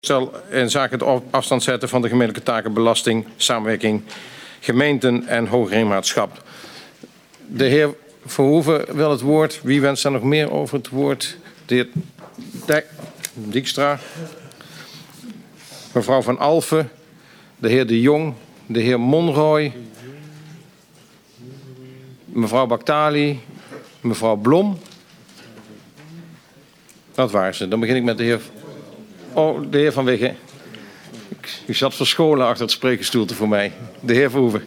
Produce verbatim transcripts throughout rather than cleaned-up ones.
Stel in zaken het op afstand zetten van de gemeentelijke taken, belasting, samenwerking, gemeenten en hoogheemraadschap. De heer Verhoeven wil het woord. Wie wenst daar nog meer over het woord? De heer Dijk, Dijkstra, mevrouw Van Alphen, de heer De Jong, de heer Monroy, mevrouw Baktali, mevrouw Blom. Dat waren ze. Dan begin ik met de heer... Oh, de heer Van Wiggen. U zat verscholen achter het spreekgestoelte voor mij. De heer Verhoeven.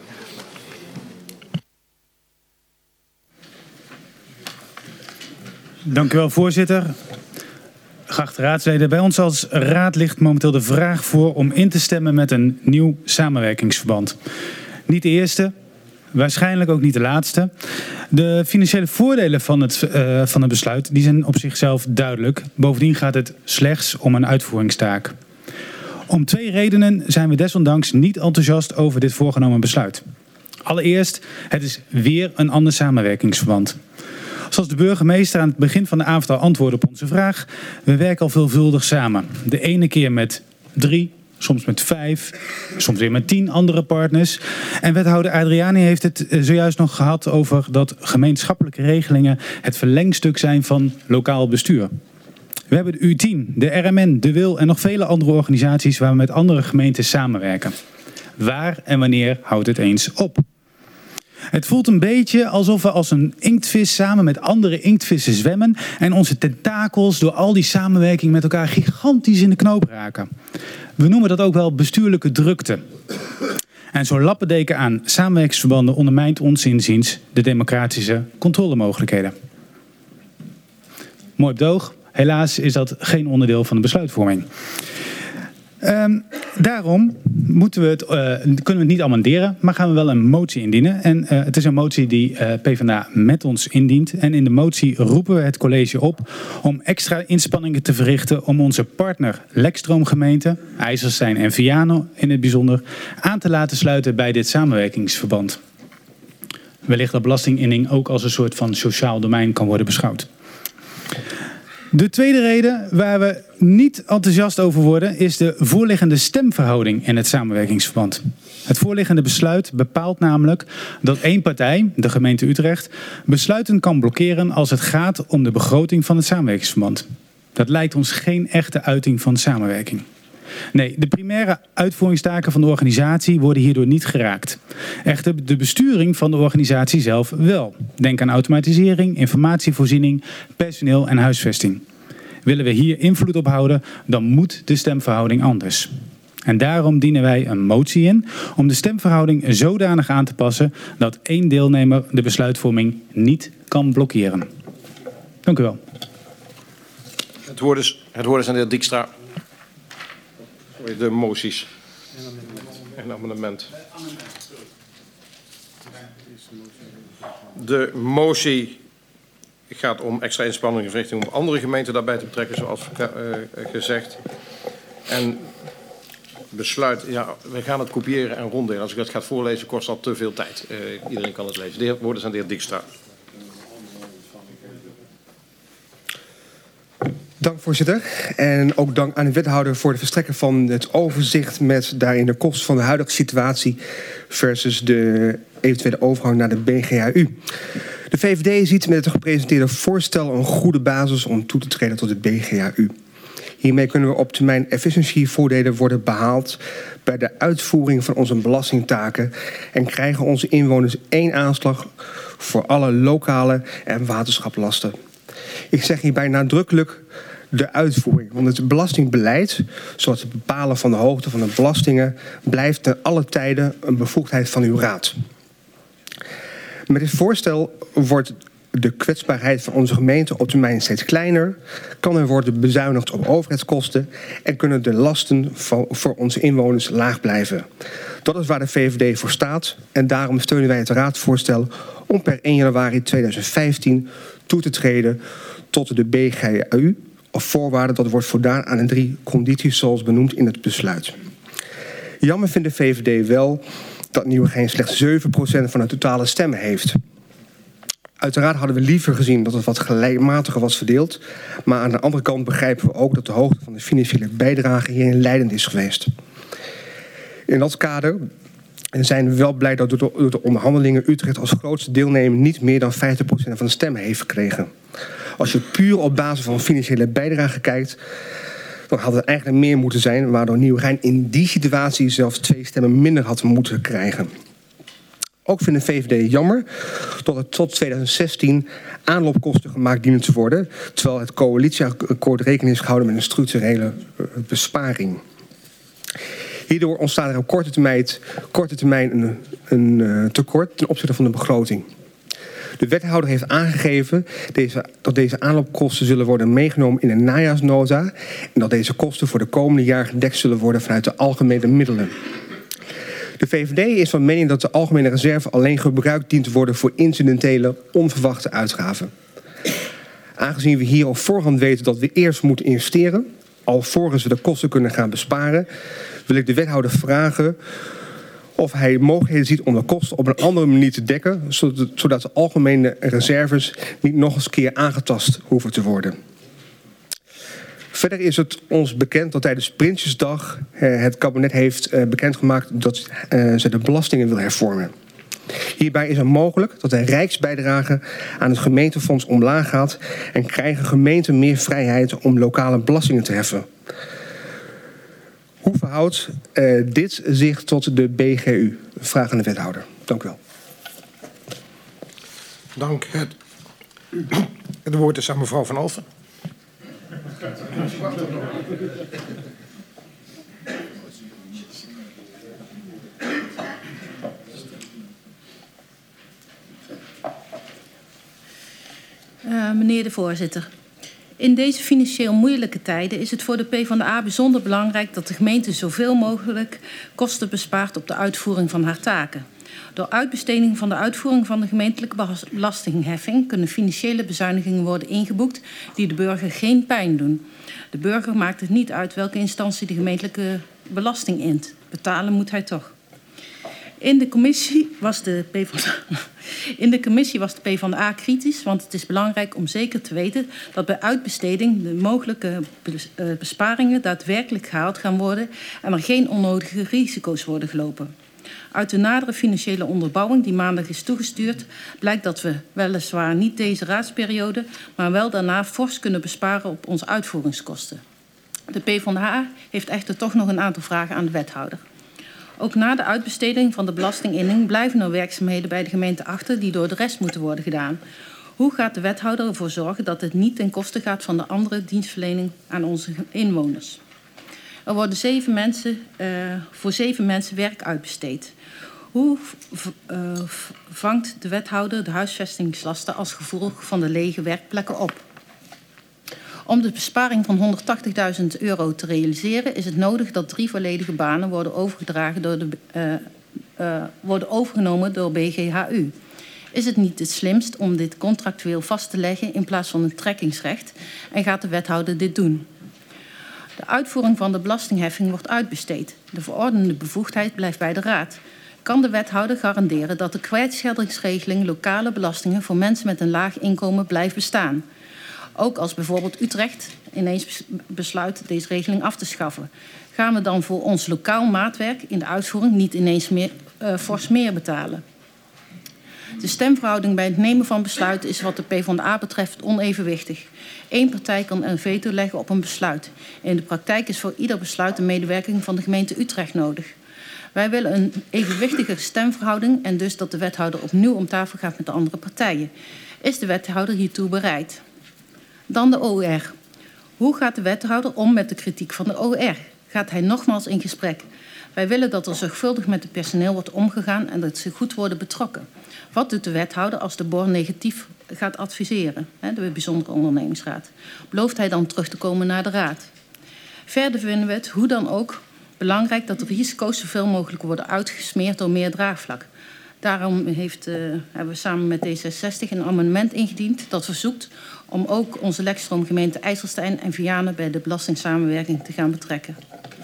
Dank u wel, voorzitter. Geachte raadsleden, bij ons als raad ligt momenteel de vraag voor om in te stemmen met een nieuw samenwerkingsverband. Niet de eerste, waarschijnlijk ook niet de laatste. De financiële voordelen van het, uh, van het besluit die zijn op zichzelf duidelijk. Bovendien gaat het slechts om een uitvoeringstaak. Om twee redenen zijn we desondanks niet enthousiast over dit voorgenomen besluit. Allereerst, het is weer een ander samenwerkingsverband. Zoals de burgemeester aan het begin van de avond al antwoordde op onze vraag, we werken al veelvuldig samen. De ene keer met drie, soms met vijf, soms weer met tien andere partners. En wethouder Adriani heeft het zojuist nog gehad over dat gemeenschappelijke regelingen het verlengstuk zijn van lokaal bestuur. We hebben de U tien, de R M N, de W I L en nog vele andere organisaties waar we met andere gemeenten samenwerken. Waar en wanneer houdt het eens op? Het voelt een beetje alsof we als een inktvis samen met andere inktvissen zwemmen en onze tentakels door al die samenwerking met elkaar gigantisch in de knoop raken. We noemen dat ook wel bestuurlijke drukte. En zo'n lappendeken aan samenwerkingsverbanden ondermijnt ons inziens de democratische controlemogelijkheden. Mooi betoog. Helaas is dat geen onderdeel van de besluitvorming. Um, daarom moeten we het, uh, kunnen we het niet amenderen, maar gaan we wel een motie indienen. En uh, het is een motie die uh, PvdA met ons indient. En in de motie roepen we het college op om extra inspanningen te verrichten om onze partner Lekstroomgemeente, IJsselstein en Viano in het bijzonder, aan te laten sluiten bij dit samenwerkingsverband. Wellicht dat belastinginning ook als een soort van sociaal domein kan worden beschouwd. De tweede reden waar we niet enthousiast over worden is de voorliggende stemverhouding in het samenwerkingsverband. Het voorliggende besluit bepaalt namelijk dat één partij, de gemeente Utrecht, besluiten kan blokkeren als het gaat om de begroting van het samenwerkingsverband. Dat lijkt ons geen echte uiting van samenwerking. Nee, de primaire uitvoeringstaken van de organisatie worden hierdoor niet geraakt. Echter, de besturing van de organisatie zelf wel. Denk aan automatisering, informatievoorziening, personeel en huisvesting. Willen we hier invloed op houden, dan moet de stemverhouding anders. En daarom dienen wij een motie in om de stemverhouding zodanig aan te passen dat één deelnemer de besluitvorming niet kan blokkeren. Dank u wel. Het woord is, het woord is aan de heer Dijkstra. De moties. En amendement. De motie gaat om extra inspanningen verrichting om andere gemeenten daarbij te betrekken, zoals uh, gezegd. En besluit, ja, we gaan het kopiëren en ronddelen. Als ik dat ga voorlezen, kost dat te veel tijd. Uh, iedereen kan het lezen. De heer, woord is aan de heer Dijkstra. Dank, voorzitter. En ook dank aan de wethouder voor het verstrekken van het overzicht met daarin de kosten van de huidige situatie versus de eventuele overgang naar de B G H U. De V V D ziet met het gepresenteerde voorstel een goede basis om toe te treden tot de B G H U. Hiermee kunnen we op termijn efficiëntievoordelen worden behaald bij de uitvoering van onze belastingtaken en krijgen onze inwoners één aanslag voor alle lokale en waterschaplasten. Ik zeg hierbij nadrukkelijk de uitvoering, want het belastingbeleid, zoals het bepalen van de hoogte van de belastingen, blijft ten alle tijden een bevoegdheid van uw raad. Met dit voorstel wordt de kwetsbaarheid van onze gemeente op termijn steeds kleiner, kan er worden bezuinigd op overheidskosten en kunnen de lasten voor onze inwoners laag blijven. Dat is waar de V V D voor staat en daarom steunen wij het raadsvoorstel om per één januari tweeduizend vijftien toe te treden tot de B G H U, of voorwaarde dat wordt voldaan aan de drie condities zoals benoemd in het besluit. Jammer vindt de V V D wel dat Nieuwegein slechts zeven procent van de totale stemmen heeft. Uiteraard hadden we liever gezien dat het wat gelijkmatiger was verdeeld. Maar aan de andere kant begrijpen we ook dat de hoogte van de financiële bijdrage hierin leidend is geweest. In dat kader zijn we wel blij dat door de onderhandelingen Utrecht als grootste deelnemer niet meer dan vijftig procent van de stemmen heeft gekregen. Als je puur op basis van financiële bijdrage kijkt, dan had het eigenlijk meer moeten zijn, waardoor Nieuwegein in die situatie zelfs twee stemmen minder had moeten krijgen. Ook vindt de V V D jammer dat er tot tweeduizend zestien aanloopkosten gemaakt dienen te worden, terwijl het coalitieakkoord rekening is gehouden met een structurele besparing. Hierdoor ontstaat er op korte termijn, korte termijn een, een uh, tekort ten opzichte van de begroting. De wethouder heeft aangegeven deze, dat deze aanloopkosten zullen worden meegenomen in de najaarsnota en dat deze kosten voor de komende jaar gedekt zullen worden vanuit de algemene middelen. De V V D is van mening dat de algemene reserve alleen gebruikt dient te worden voor incidentele, onverwachte uitgaven. Aangezien we hier op voorhand weten dat we eerst moeten investeren, alvorens we de kosten kunnen gaan besparen, wil ik de wethouder vragen of hij mogelijkheden ziet om de kosten op een andere manier te dekken, zodat de algemene reserves niet nog eens keer aangetast hoeven te worden. Verder is het ons bekend dat tijdens Prinsjesdag het kabinet heeft bekendgemaakt dat ze de belastingen wil hervormen. Hierbij is het mogelijk dat de rijksbijdrage aan het gemeentefonds omlaag gaat en krijgen gemeenten meer vrijheid om lokale belastingen te heffen. Hoe verhoudt uh, dit zich tot de B G U? Vraag aan de wethouder. Dank u wel. Dank. Het, het woord is aan mevrouw Van Alphen. Uh, meneer de voorzitter. In deze financieel moeilijke tijden is het voor de PvdA bijzonder belangrijk dat de gemeente zoveel mogelijk kosten bespaart op de uitvoering van haar taken. Door uitbesteding van de uitvoering van de gemeentelijke belastingheffing kunnen financiële bezuinigingen worden ingeboekt die de burger geen pijn doen. De burger maakt het niet uit welke instantie de gemeentelijke belasting int. Betalen moet hij toch. In de commissie was de PvdA, in de commissie was de PvdA kritisch, want het is belangrijk om zeker te weten dat bij uitbesteding de mogelijke besparingen daadwerkelijk gehaald gaan worden en er geen onnodige risico's worden gelopen. Uit de nadere financiële onderbouwing die maandag is toegestuurd blijkt dat we weliswaar niet deze raadsperiode, maar wel daarna fors kunnen besparen op onze uitvoeringskosten. De PvdA heeft echter toch nog een aantal vragen aan de wethouder. Ook na de uitbesteding van de belastinginning blijven er werkzaamheden bij de gemeente achter die door de rest moeten worden gedaan. Hoe gaat de wethouder ervoor zorgen dat het niet ten koste gaat van de andere dienstverlening aan onze inwoners? Er worden zeven mensen, uh, voor zeven mensen werk uitbesteed. Hoe uh, vangt de wethouder de huisvestingslasten als gevolg van de lege werkplekken op? Om de besparing van honderdtachtigduizend euro te realiseren is het nodig dat drie volledige banen worden, overgedragen door de, uh, uh, worden overgenomen door B G H U. Is het niet het slimst om dit contractueel vast te leggen in plaats van een trekkingsrecht en gaat de wethouder dit doen? De uitvoering van de belastingheffing wordt uitbesteed. De verordenende bevoegdheid blijft bij de raad. Kan de wethouder garanderen dat de kwijtscheldingsregeling lokale belastingen voor mensen met een laag inkomen blijft bestaan? Ook als bijvoorbeeld Utrecht ineens besluit deze regeling af te schaffen. Gaan we dan voor ons lokaal maatwerk in de uitvoering niet ineens meer, uh, fors meer betalen? De stemverhouding bij het nemen van besluiten is wat de PvdA betreft onevenwichtig. Eén partij kan een veto leggen op een besluit. In de praktijk is voor ieder besluit de medewerking van de gemeente Utrecht nodig. Wij willen een evenwichtige stemverhouding en dus dat de wethouder opnieuw om tafel gaat met de andere partijen. Is de wethouder hiertoe bereid? Dan de O R. Hoe gaat de wethouder om met de kritiek van de O R? Gaat hij nogmaals in gesprek? Wij willen dat er zorgvuldig met het personeel wordt omgegaan en dat ze goed worden betrokken. Wat doet de wethouder als de B O R negatief gaat adviseren, de bijzondere ondernemingsraad? Belooft hij dan terug te komen naar de raad? Verder vinden we het, hoe dan ook, belangrijk dat de risico's zoveel mogelijk worden uitgesmeerd door meer draagvlak. Daarom heeft, uh, hebben we samen met D zesenzestig een amendement ingediend dat verzoekt om ook onze lekstroomgemeente IJsselstein en Vianen bij de belastingssamenwerking te gaan betrekken.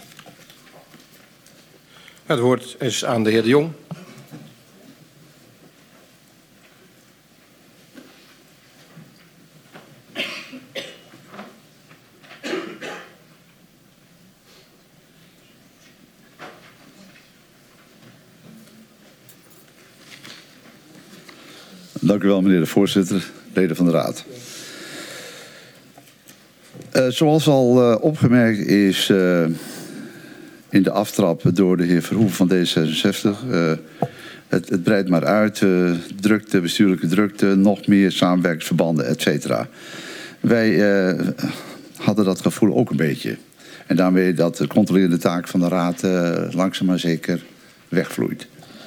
Het woord is aan de heer De Jong. Dank u wel, meneer de voorzitter, leden van de Raad. Uh, zoals al uh, opgemerkt is uh, in de aftrap door de heer Verhoeven van D zesenzestig... Uh, het, het breidt maar uit, uh, drukte, bestuurlijke drukte, nog meer samenwerkingsverbanden, et cetera. Wij uh, hadden dat gevoel ook een beetje. En daarmee dat de controlerende taak van de Raad uh, langzaam maar zeker wegvloeit.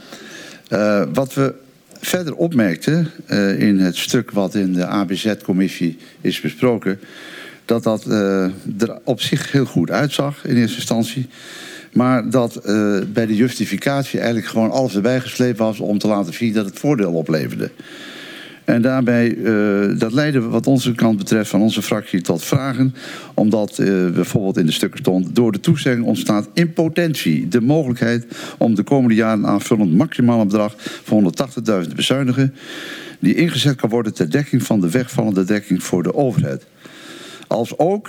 Uh, wat we verder opmerkten uh, in het stuk wat in de A B Z-commissie is besproken, dat dat uh, er op zich heel goed uitzag in eerste instantie. Maar dat uh, bij de justificatie eigenlijk gewoon alles erbij gesleept was om te laten zien dat het voordeel opleverde. En daarbij, uh, dat leidde wat onze kant betreft van onze fractie tot vragen. Omdat uh, bijvoorbeeld in de stukken stond, door de toezegging ontstaat in potentie de mogelijkheid om de komende jaren aanvullend maximale bedrag van honderdtachtigduizend te bezuinigen, die ingezet kan worden ter dekking van de wegvallende dekking voor de overheid. Als ook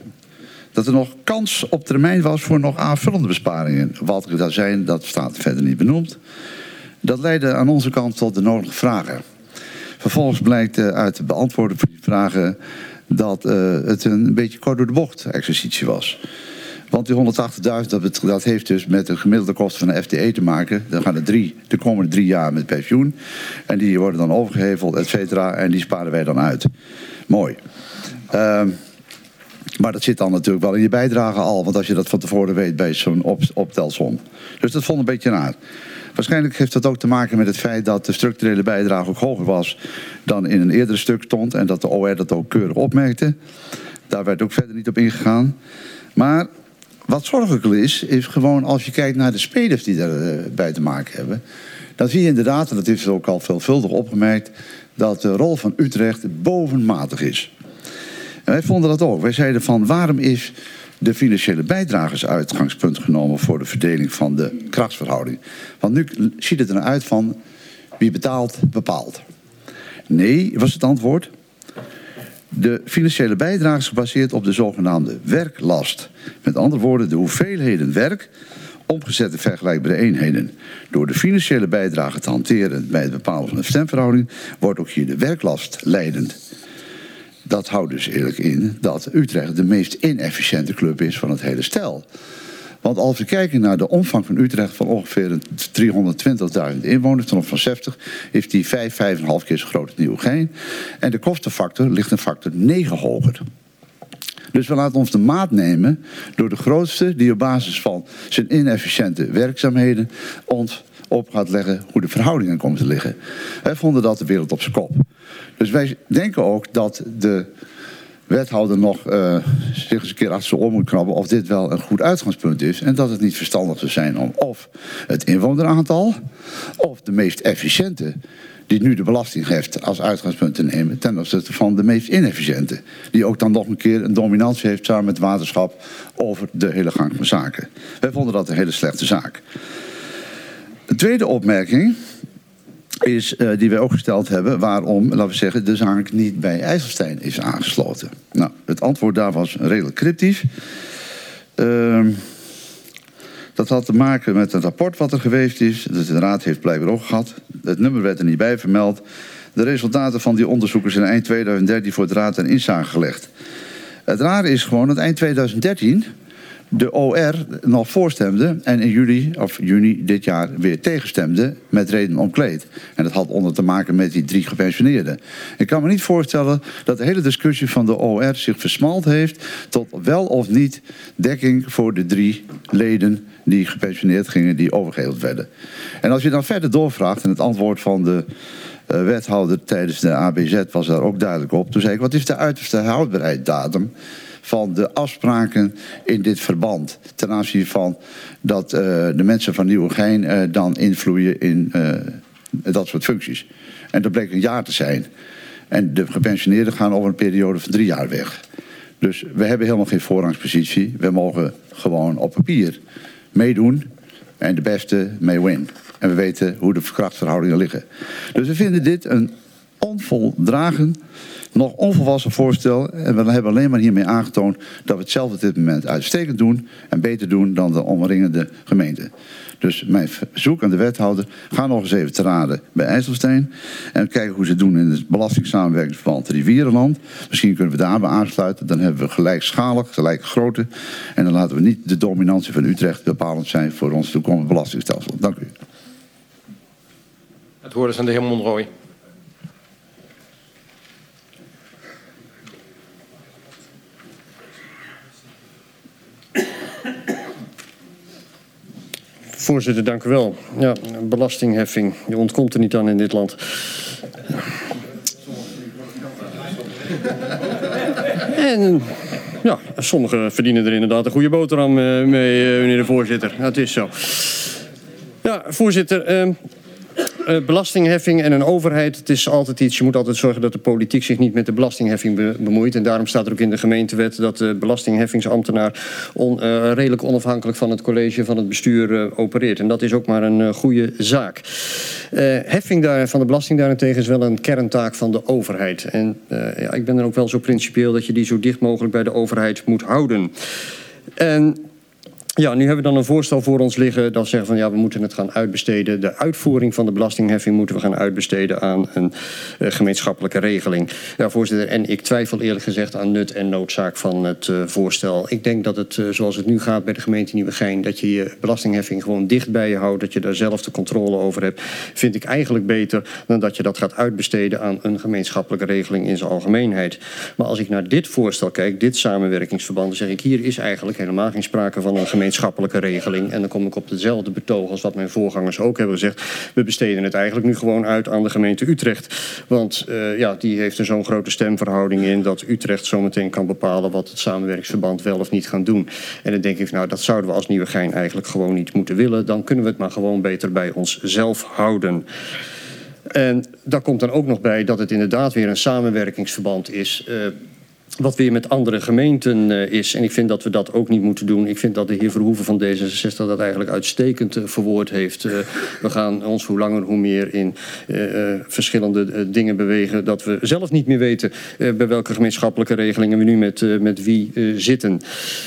dat er nog kans op termijn was voor nog aanvullende besparingen. Wat er daar zijn, dat staat verder niet benoemd. Dat leidde aan onze kant tot de nodige vragen. Vervolgens blijkt uh, uit het beantwoorden van die vragen dat uh, het een beetje kort door de bocht exercitie was. Want die honderdtachtigduizend, dat, dat heeft dus met de gemiddelde kosten van de F T E te maken. Dan gaan er drie, de komende drie jaar met pensioen. En die worden dan overgeheveld, et cetera. En die sparen wij dan uit. Mooi. Uh, maar dat zit dan natuurlijk wel in je bijdrage al. Want als je dat van tevoren weet bij zo'n op, optelsom. Dus dat vond een beetje raar. Waarschijnlijk heeft dat ook te maken met het feit dat de structurele bijdrage ook hoger was dan in een eerdere stuk stond. En dat de O R dat ook keurig opmerkte. Daar werd ook verder niet op ingegaan. Maar wat zorgelijk is, is gewoon als je kijkt naar de spelers die daarbij te maken hebben. Dan zie je inderdaad, en dat is ook al veelvuldig opgemerkt, dat de rol van Utrecht bovenmatig is. En wij vonden dat ook. Wij zeiden van waarom is de financiële bijdrage als uitgangspunt genomen voor de verdeling van de krachtsverhouding. Want nu ziet het er uit van wie betaalt, bepaalt. Nee, was het antwoord. De financiële bijdrage is gebaseerd op de zogenaamde werklast. Met andere woorden, de hoeveelheden werk, omgezet in vergelijkbare eenheden. Door de financiële bijdrage te hanteren bij het bepalen van de stemverhouding, wordt ook hier de werklast leidend. Dat houdt dus eerlijk in dat Utrecht de meest inefficiënte club is van het hele stel. Want als we kijken naar de omvang van Utrecht van ongeveer driehonderdtwintigduizend inwoners ten opzichte van zestig, heeft die vijf, vijf en een half keer zo groot als Nieuwegein. En de kostenfactor ligt een factor negen hoger. Dus we laten ons de maat nemen door de grootste die op basis van zijn inefficiënte werkzaamheden ons op gaat leggen hoe de verhoudingen komen te liggen. Wij vonden dat de wereld op zijn kop. Dus wij denken ook dat de wethouder nog uh, zich eens een keer achter zijn oor moet krabben of dit wel een goed uitgangspunt is. En dat het niet verstandig zou zijn om of het inwoneraantal of de meest efficiënte die nu de belasting heeft als uitgangspunt te nemen ten opzichte van de meest inefficiënte. Die ook dan nog een keer een dominantie heeft samen met het waterschap over de hele gang van zaken. Wij vonden dat een hele slechte zaak. De tweede opmerking is, uh, die wij ook gesteld hebben, waarom, laten we zeggen, de zaak niet bij IJsselstein is aangesloten. Nou, het antwoord daar was redelijk cryptisch. Uh, dat had te maken met het rapport wat er geweest is. Dus de Raad heeft blijkbaar ook gehad. Het nummer werd er niet bij vermeld. De resultaten van die onderzoeken zijn eind tweeduizend dertien voor de Raad ten inzage gelegd. Het rare is gewoon dat eind tweeduizend dertien de O R nog voorstemde en in juli of juni dit jaar weer tegenstemde met reden omkleed. En dat had onder te maken met die drie gepensioneerden. Ik kan me niet voorstellen dat de hele discussie van de O R zich versmalt heeft tot wel of niet dekking voor de drie leden die gepensioneerd gingen, die overgeheveld werden. En als je dan verder doorvraagt, en het antwoord van de uh, wethouder tijdens de A B Z was daar ook duidelijk op. Toen zei ik, wat is de uiterste houdbaarheidsdatum van de afspraken in dit verband ten aanzien van dat uh, de mensen van Nieuwegein uh, dan invloeien in uh, dat soort functies. En dat bleek een jaar te zijn. En de gepensioneerden gaan over een periode van drie jaar weg. Dus we hebben helemaal geen voorrangspositie. We mogen gewoon op papier meedoen en de beste mee win. En we weten hoe de krachtsverhoudingen liggen. Dus we vinden dit een onvoldragen, nog onvolwassen voorstel. En we hebben alleen maar hiermee aangetoond dat we het zelf op dit moment uitstekend doen en beter doen dan de omringende gemeenten. Dus mijn verzoek aan de wethouder, ga nog eens even te raden bij IJsselstein en kijken hoe ze het doen in het belastingssamenwerkingsverband Rivierenland. Misschien kunnen we daarbij aansluiten, dan hebben we gelijkschalig, gelijke grootte en dan laten we niet de dominantie van Utrecht bepalend zijn voor ons toekomstig belastingstelsel. Dank u. Het woord is aan de heer Monrooy. Voorzitter, dank u wel. Ja, belastingheffing, je ontkomt er niet aan in dit land. En ja, sommigen verdienen er inderdaad een goede boterham mee, meneer de voorzitter. Het is zo. Ja, voorzitter... Uh, Uh, belastingheffing en een overheid, het is altijd iets, je moet altijd zorgen dat de politiek zich niet met de belastingheffing be bemoeit. En daarom staat er ook in de gemeentewet dat de belastingheffingsambtenaar on, uh, redelijk onafhankelijk van het college van het bestuur uh, opereert. En dat is ook maar een uh, goede zaak. Uh, heffing daar, van de belasting daarentegen is wel een kerntaak van de overheid. En uh, ja, ik ben er ook wel zo principieel dat je die zo dicht mogelijk bij de overheid moet houden. En ja, nu hebben we dan een voorstel voor ons liggen dat zeggen van ja, we moeten het gaan uitbesteden. De uitvoering van de belastingheffing moeten we gaan uitbesteden aan een uh, gemeenschappelijke regeling. Ja, voorzitter, en ik twijfel eerlijk gezegd aan nut en noodzaak van het uh, voorstel. Ik denk dat het, uh, zoals het nu gaat bij de gemeente Nieuwegein, dat je je belastingheffing gewoon dicht bij je houdt, dat je daar zelf de controle over hebt, vind ik eigenlijk beter dan dat je dat gaat uitbesteden aan een gemeenschappelijke regeling in zijn algemeenheid. Maar als ik naar dit voorstel kijk, dit samenwerkingsverband, dan zeg ik hier is eigenlijk helemaal geen sprake van een gemeenschappelijke regeling. En dan kom ik op dezelfde betoog als wat mijn voorgangers ook hebben gezegd. We besteden het eigenlijk nu gewoon uit aan de gemeente Utrecht. Want uh, ja, die heeft er zo'n grote stemverhouding in dat Utrecht zometeen kan bepalen wat het samenwerkingsverband wel of niet gaan doen. En dan denk ik, nou dat zouden we als Nieuwegein eigenlijk gewoon niet moeten willen. Dan kunnen we het maar gewoon beter bij onszelf houden. En daar komt dan ook nog bij dat het inderdaad weer een samenwerkingsverband is. Uh, Wat weer met andere gemeenten uh, is. En ik vind dat we dat ook niet moeten doen. Ik vind dat de heer Verhoeven van D zesenzestig dat eigenlijk uitstekend uh, verwoord heeft. Uh, we gaan ons hoe langer hoe meer in uh, uh, verschillende uh, dingen bewegen. Dat we zelf niet meer weten uh, bij welke gemeenschappelijke regelingen we nu met, uh, met wie uh, zitten.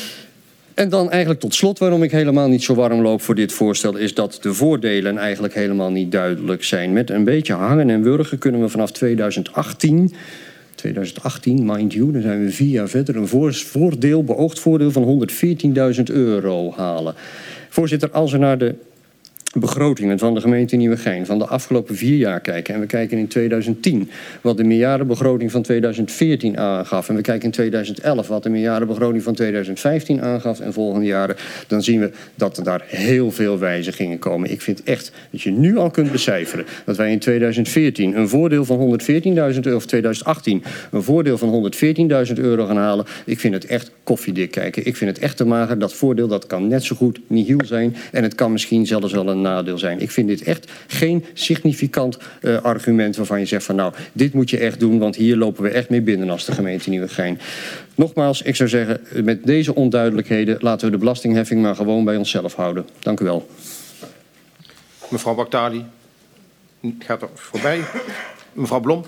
En dan eigenlijk tot slot waarom ik helemaal niet zo warm loop voor dit voorstel is dat de voordelen eigenlijk helemaal niet duidelijk zijn. Met een beetje hangen en wurgen kunnen we vanaf tweeduizend achttien... tweeduizend achttien, mind you, dan zijn we vier jaar verder, een voordeel, beoogd voordeel van honderdveertienduizend euro halen. Voorzitter, als er naar de begrotingen van de gemeente Nieuwegein van de afgelopen vier jaar kijken en we kijken in tweeduizend tien wat de meerjarenbegroting van tweeduizend veertien aangaf en we kijken in tweeduizend elf wat de meerjarenbegroting van tweeduizend vijftien aangaf en volgende jaren, dan zien we dat er daar heel veel wijzigingen komen. Ik vind echt dat je nu al kunt becijferen dat wij in tweeduizend veertien een voordeel van honderdveertienduizend euro of tweeduizend achttien een voordeel van honderdveertienduizend euro gaan halen. Ik vind het echt koffiedik kijken. Ik vind het echt te mager. Dat voordeel dat kan net zo goed nihil zijn en het kan misschien zelfs wel een nadeel zijn. Ik vind dit echt geen significant uh, argument waarvan je zegt van nou, dit moet je echt doen, want hier lopen we echt mee binnen als de gemeente Nieuwegein. Nogmaals, ik zou zeggen, met deze onduidelijkheden laten we de belastingheffing maar gewoon bij onszelf houden. Dank u wel. Mevrouw Baktali gaat er voorbij. Mevrouw Blom.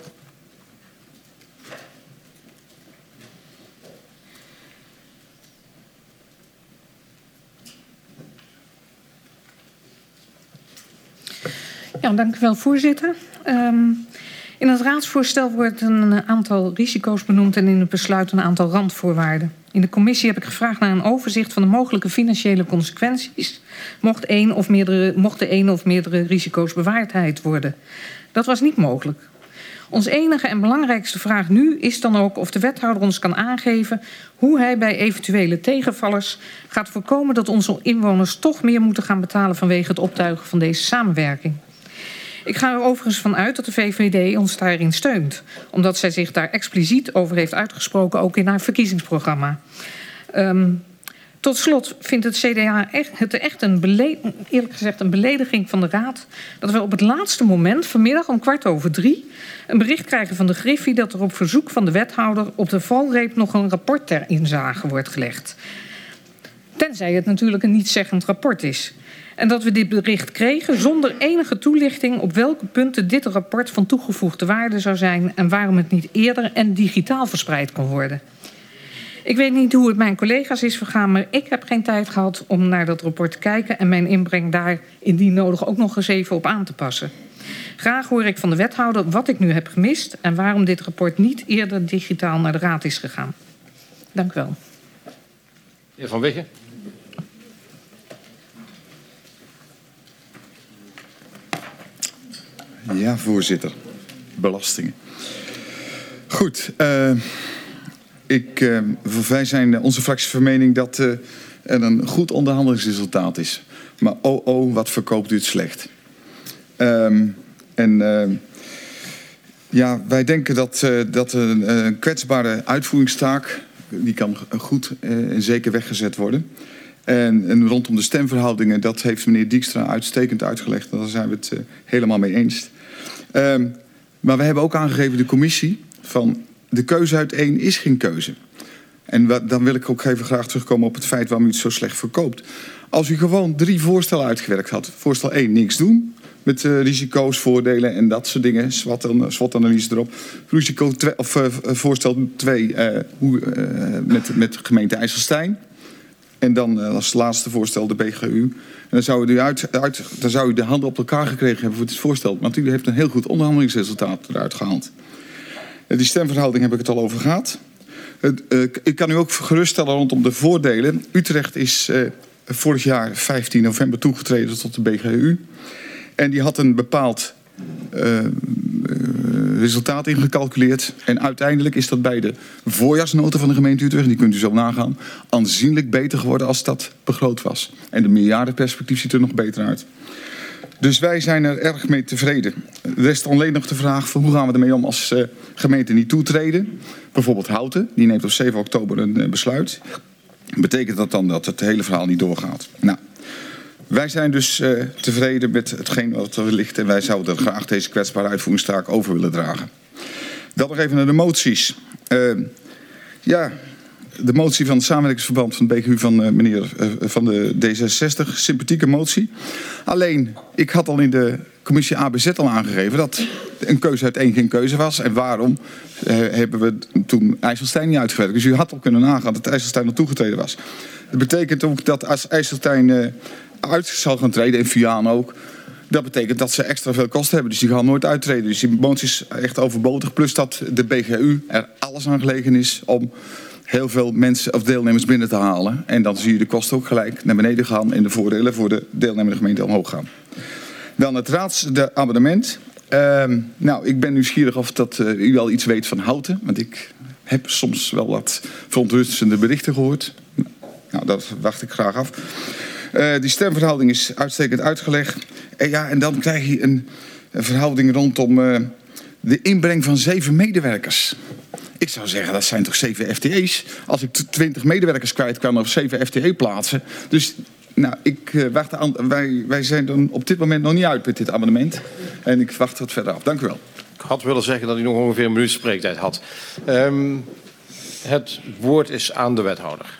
Ja, dank u wel, voorzitter. Um, in het raadsvoorstel wordt een aantal risico's benoemd en in het besluit een aantal randvoorwaarden. In de commissie heb ik gevraagd naar een overzicht van de mogelijke financiële consequenties mocht een of meerdere, mochten één of meerdere risico's bewaardheid worden. Dat was niet mogelijk. Ons enige en belangrijkste vraag nu is dan ook of de wethouder ons kan aangeven hoe hij bij eventuele tegenvallers gaat voorkomen dat onze inwoners toch meer moeten gaan betalen vanwege het optuigen van deze samenwerking. Ik ga er overigens van uit dat de V V D ons daarin steunt, omdat zij zich daar expliciet over heeft uitgesproken, ook in haar verkiezingsprogramma. Um, tot slot vindt het C D A echt, het echt een, beled, eerlijk gezegd een belediging van de Raad dat we op het laatste moment, vanmiddag om kwart over drie, een bericht krijgen van de Griffie dat er op verzoek van de wethouder op de valreep nog een rapport ter inzage wordt gelegd. Tenzij het natuurlijk een nietszeggend rapport is. En dat we dit bericht kregen zonder enige toelichting op welke punten dit rapport van toegevoegde waarde zou zijn en waarom het niet eerder en digitaal verspreid kon worden. Ik weet niet hoe het mijn collega's is vergaan, maar ik heb geen tijd gehad om naar dat rapport te kijken en mijn inbreng daar indien nodig ook nog eens even op aan te passen. Graag hoor ik van de wethouder wat ik nu heb gemist en waarom dit rapport niet eerder digitaal naar de raad is gegaan. Dank u wel. Heer Van Wiggen. Ja, voorzitter. Belastingen. Goed. Uh, ik, uh, wij zijn onze fractie van mening dat uh, er een goed onderhandelingsresultaat is. Maar oh oh, wat verkoopt u het slecht. Um, en uh, ja, wij denken dat, uh, dat een, een kwetsbare uitvoeringstaak, die kan goed uh, en zeker weggezet worden. En, en rondom de stemverhoudingen, dat heeft meneer Dijkstra uitstekend uitgelegd. Daar zijn we het uh, helemaal mee eens. Um, maar we hebben ook aangegeven, de commissie, van de keuze uit één is geen keuze. En wat, dan wil ik ook even graag terugkomen op het feit waarom u het zo slecht verkoopt. Als u gewoon drie voorstellen uitgewerkt had. Voorstel één, niks doen. Met uh, risico's, voordelen en dat soort dingen. SWOT-analyse erop. Risico twee, of, uh, voorstel twee, uh, hoe, uh, met, met gemeente IJsselstein. En dan uh, als laatste voorstel de B G U. En dan zou, u uit, uit, dan zou u de handen op elkaar gekregen hebben voor dit voorstel. Want u heeft een heel goed onderhandelingsresultaat eruit gehaald. Uh, die stemverhouding heb ik het al over gehad. Uh, uh, ik kan u ook geruststellen rondom de voordelen. Utrecht is uh, vorig jaar vijftien november toegetreden tot de B G U. En die had een bepaald uh, uh, resultaat ingecalculeerd. En uiteindelijk is dat bij de voorjaarsnota van de gemeente Utrecht, die kunt u zo nagaan, aanzienlijk beter geworden als dat begroot was. En de meerjarenperspectief ziet er nog beter uit. Dus wij zijn er erg mee tevreden. Er rest alleen nog de vraag van hoe gaan we ermee om als uh, gemeente niet toetreden. Bijvoorbeeld Houten, die neemt op zeven oktober een uh, besluit. Betekent dat dan dat het hele verhaal niet doorgaat? Nou, wij zijn dus uh, tevreden met hetgeen wat er ligt en wij zouden graag deze kwetsbare uitvoeringstaak over willen dragen. Dan nog even naar de moties. Uh, ja, de motie van het samenwerkingsverband van de B G U van uh, meneer uh, van de D zesenzestig, sympathieke motie. Alleen, ik had al in de commissie A B Z al aangegeven dat een keuze uit één geen keuze was. En waarom uh, hebben we toen IJsselstein niet uitgewerkt? Dus u had al kunnen nagaan dat IJsselstein al toegetreden was. Dat betekent ook dat als IJsselstein uh, uit zal gaan treden, en Vianen ook, dat betekent dat ze extra veel kosten hebben. Dus die gaan nooit uittreden. Dus die motie is echt overbodig. Plus dat de B G U er alles aan gelegen is om heel veel mensen of deelnemers binnen te halen. En dan zie je de kosten ook gelijk naar beneden gaan en de voordelen voor de deelnemende gemeente omhoog gaan. Dan het raadsabonnement. Uh, nou, ik ben nieuwsgierig of dat, uh, u al iets weet van Houten. Want ik heb soms wel wat verontrustende berichten gehoord. Nou, dat wacht ik graag af. Uh, die stemverhouding is uitstekend uitgelegd. En, ja, en dan krijg je een, een verhouding rondom uh, de inbreng van zeven medewerkers. Ik zou zeggen, dat zijn toch zeven F T E's? Als ik twintig medewerkers kwijt kan op zeven F T E plaatsen. Dus nou, ik uh, wacht aan, wij, wij zijn dan op dit moment nog niet uit met dit amendement. En ik wacht wat verder af. Dank u wel. Ik had willen zeggen dat u nog ongeveer een minuut spreektijd had. Um, het woord is aan de wethouder.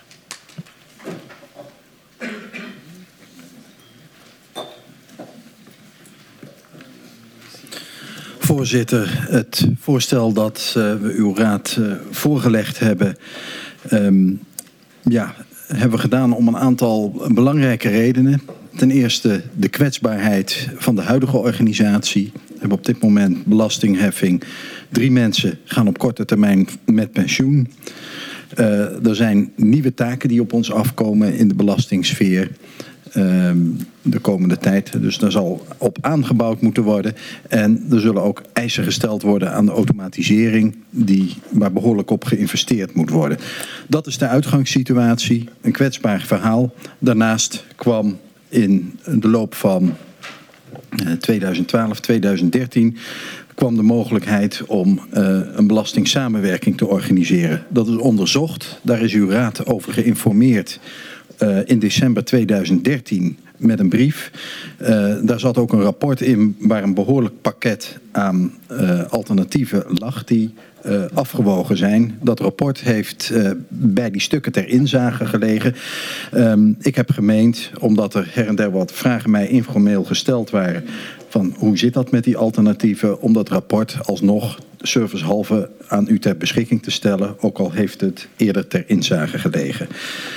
Voorzitter, het voorstel dat uh, we uw raad uh, voorgelegd hebben, um, ja, hebben we gedaan om een aantal belangrijke redenen. Ten eerste de kwetsbaarheid van de huidige organisatie. We hebben op dit moment belastingheffing. Drie mensen gaan op korte termijn met pensioen. Uh, er zijn nieuwe taken die op ons afkomen in de belastingssfeer. Uh, de komende tijd. Dus daar zal op aangebouwd moeten worden. En er zullen ook eisen gesteld worden aan de automatisering die, waar behoorlijk op geïnvesteerd moet worden. Dat is de uitgangssituatie. Een kwetsbaar verhaal. Daarnaast kwam in de loop van tweeduizend twaalf, tweeduizend dertien... kwam de mogelijkheid om uh, een belastingssamenwerking te organiseren. Dat is onderzocht. Daar is uw raad over geïnformeerd. Uh, in december tweeduizend dertien met een brief. Uh, daar zat ook een rapport in waar een behoorlijk pakket aan uh, alternatieven lag die uh, afgewogen zijn. Dat rapport heeft uh, bij die stukken ter inzage gelegen. Um, ik heb gemeend, omdat er her en der wat vragen mij informeel gesteld waren van hoe zit dat met die alternatieven, om dat rapport alsnog servicehalve aan u ter beschikking te stellen, ook al heeft het eerder ter inzage gelegen.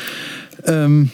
Um,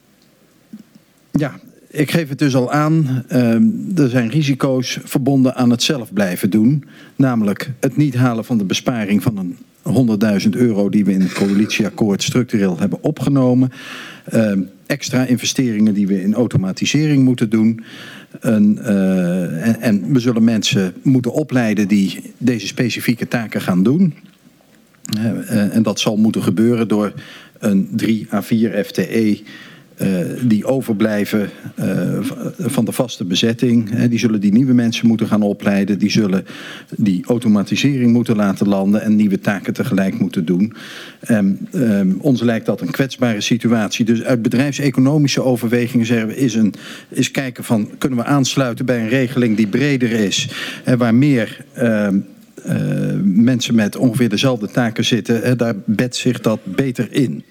ja, ik geef het dus al aan. Um, er zijn risico's verbonden aan het zelf blijven doen. Namelijk het niet halen van de besparing van een honderdduizend euro die we in het coalitieakkoord structureel hebben opgenomen. Um, extra investeringen die we in automatisering moeten doen. Een, uh, en, en we zullen mensen moeten opleiden die deze specifieke taken gaan doen. Uh, uh, en dat zal moeten gebeuren door een drie à vier F T E uh, die overblijven uh, van de vaste bezetting. Uh, die zullen die nieuwe mensen moeten gaan opleiden. Die zullen die automatisering moeten laten landen en nieuwe taken tegelijk moeten doen. Um, um, ons lijkt dat een kwetsbare situatie. Dus uit bedrijfseconomische overwegingen zeggen we is, een, is kijken van kunnen we aansluiten bij een regeling die breder is en waar meer Um, Uh, mensen met ongeveer dezelfde taken zitten, hè, daar bedt zich dat beter in.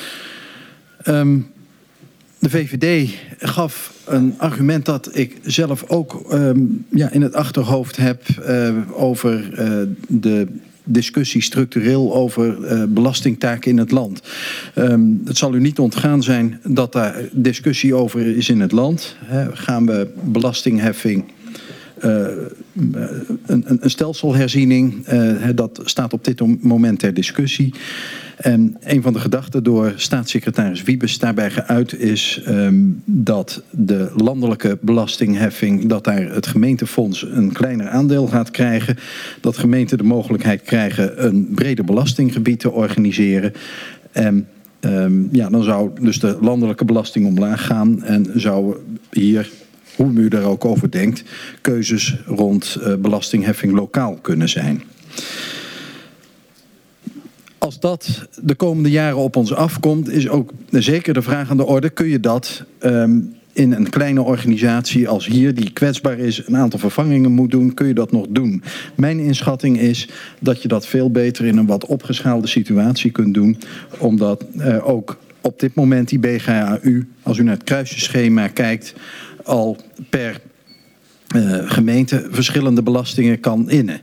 Um, de V V D gaf een argument dat ik zelf ook um, ja, in het achterhoofd heb uh, over uh, de discussie structureel over uh, belastingtaken in het land. Um, het zal u niet ontgaan zijn dat daar discussie over is in het land. Hè, gaan we belastingheffing Uh, een, een stelselherziening, uh, dat staat op dit moment ter discussie. En een van de gedachten door staatssecretaris Wiebes daarbij geuit is um, dat de landelijke belastingheffing, dat daar het gemeentefonds een kleiner aandeel gaat krijgen. Dat gemeenten de mogelijkheid krijgen een breder belastinggebied te organiseren. En um, ja, dan zou dus de landelijke belasting omlaag gaan en zou hier, hoe u daar ook over denkt, keuzes rond uh, belastingheffing lokaal kunnen zijn. Als dat de komende jaren op ons afkomt, is ook zeker de vraag aan de orde, kun je dat um, in een kleine organisatie als hier, die kwetsbaar is, een aantal vervangingen moet doen, kun je dat nog doen? Mijn inschatting is dat je dat veel beter in een wat opgeschaalde situatie kunt doen, omdat uh, ook op dit moment die B G A U, als u naar het kruisjeschema kijkt, al per uh, gemeente verschillende belastingen kan innen.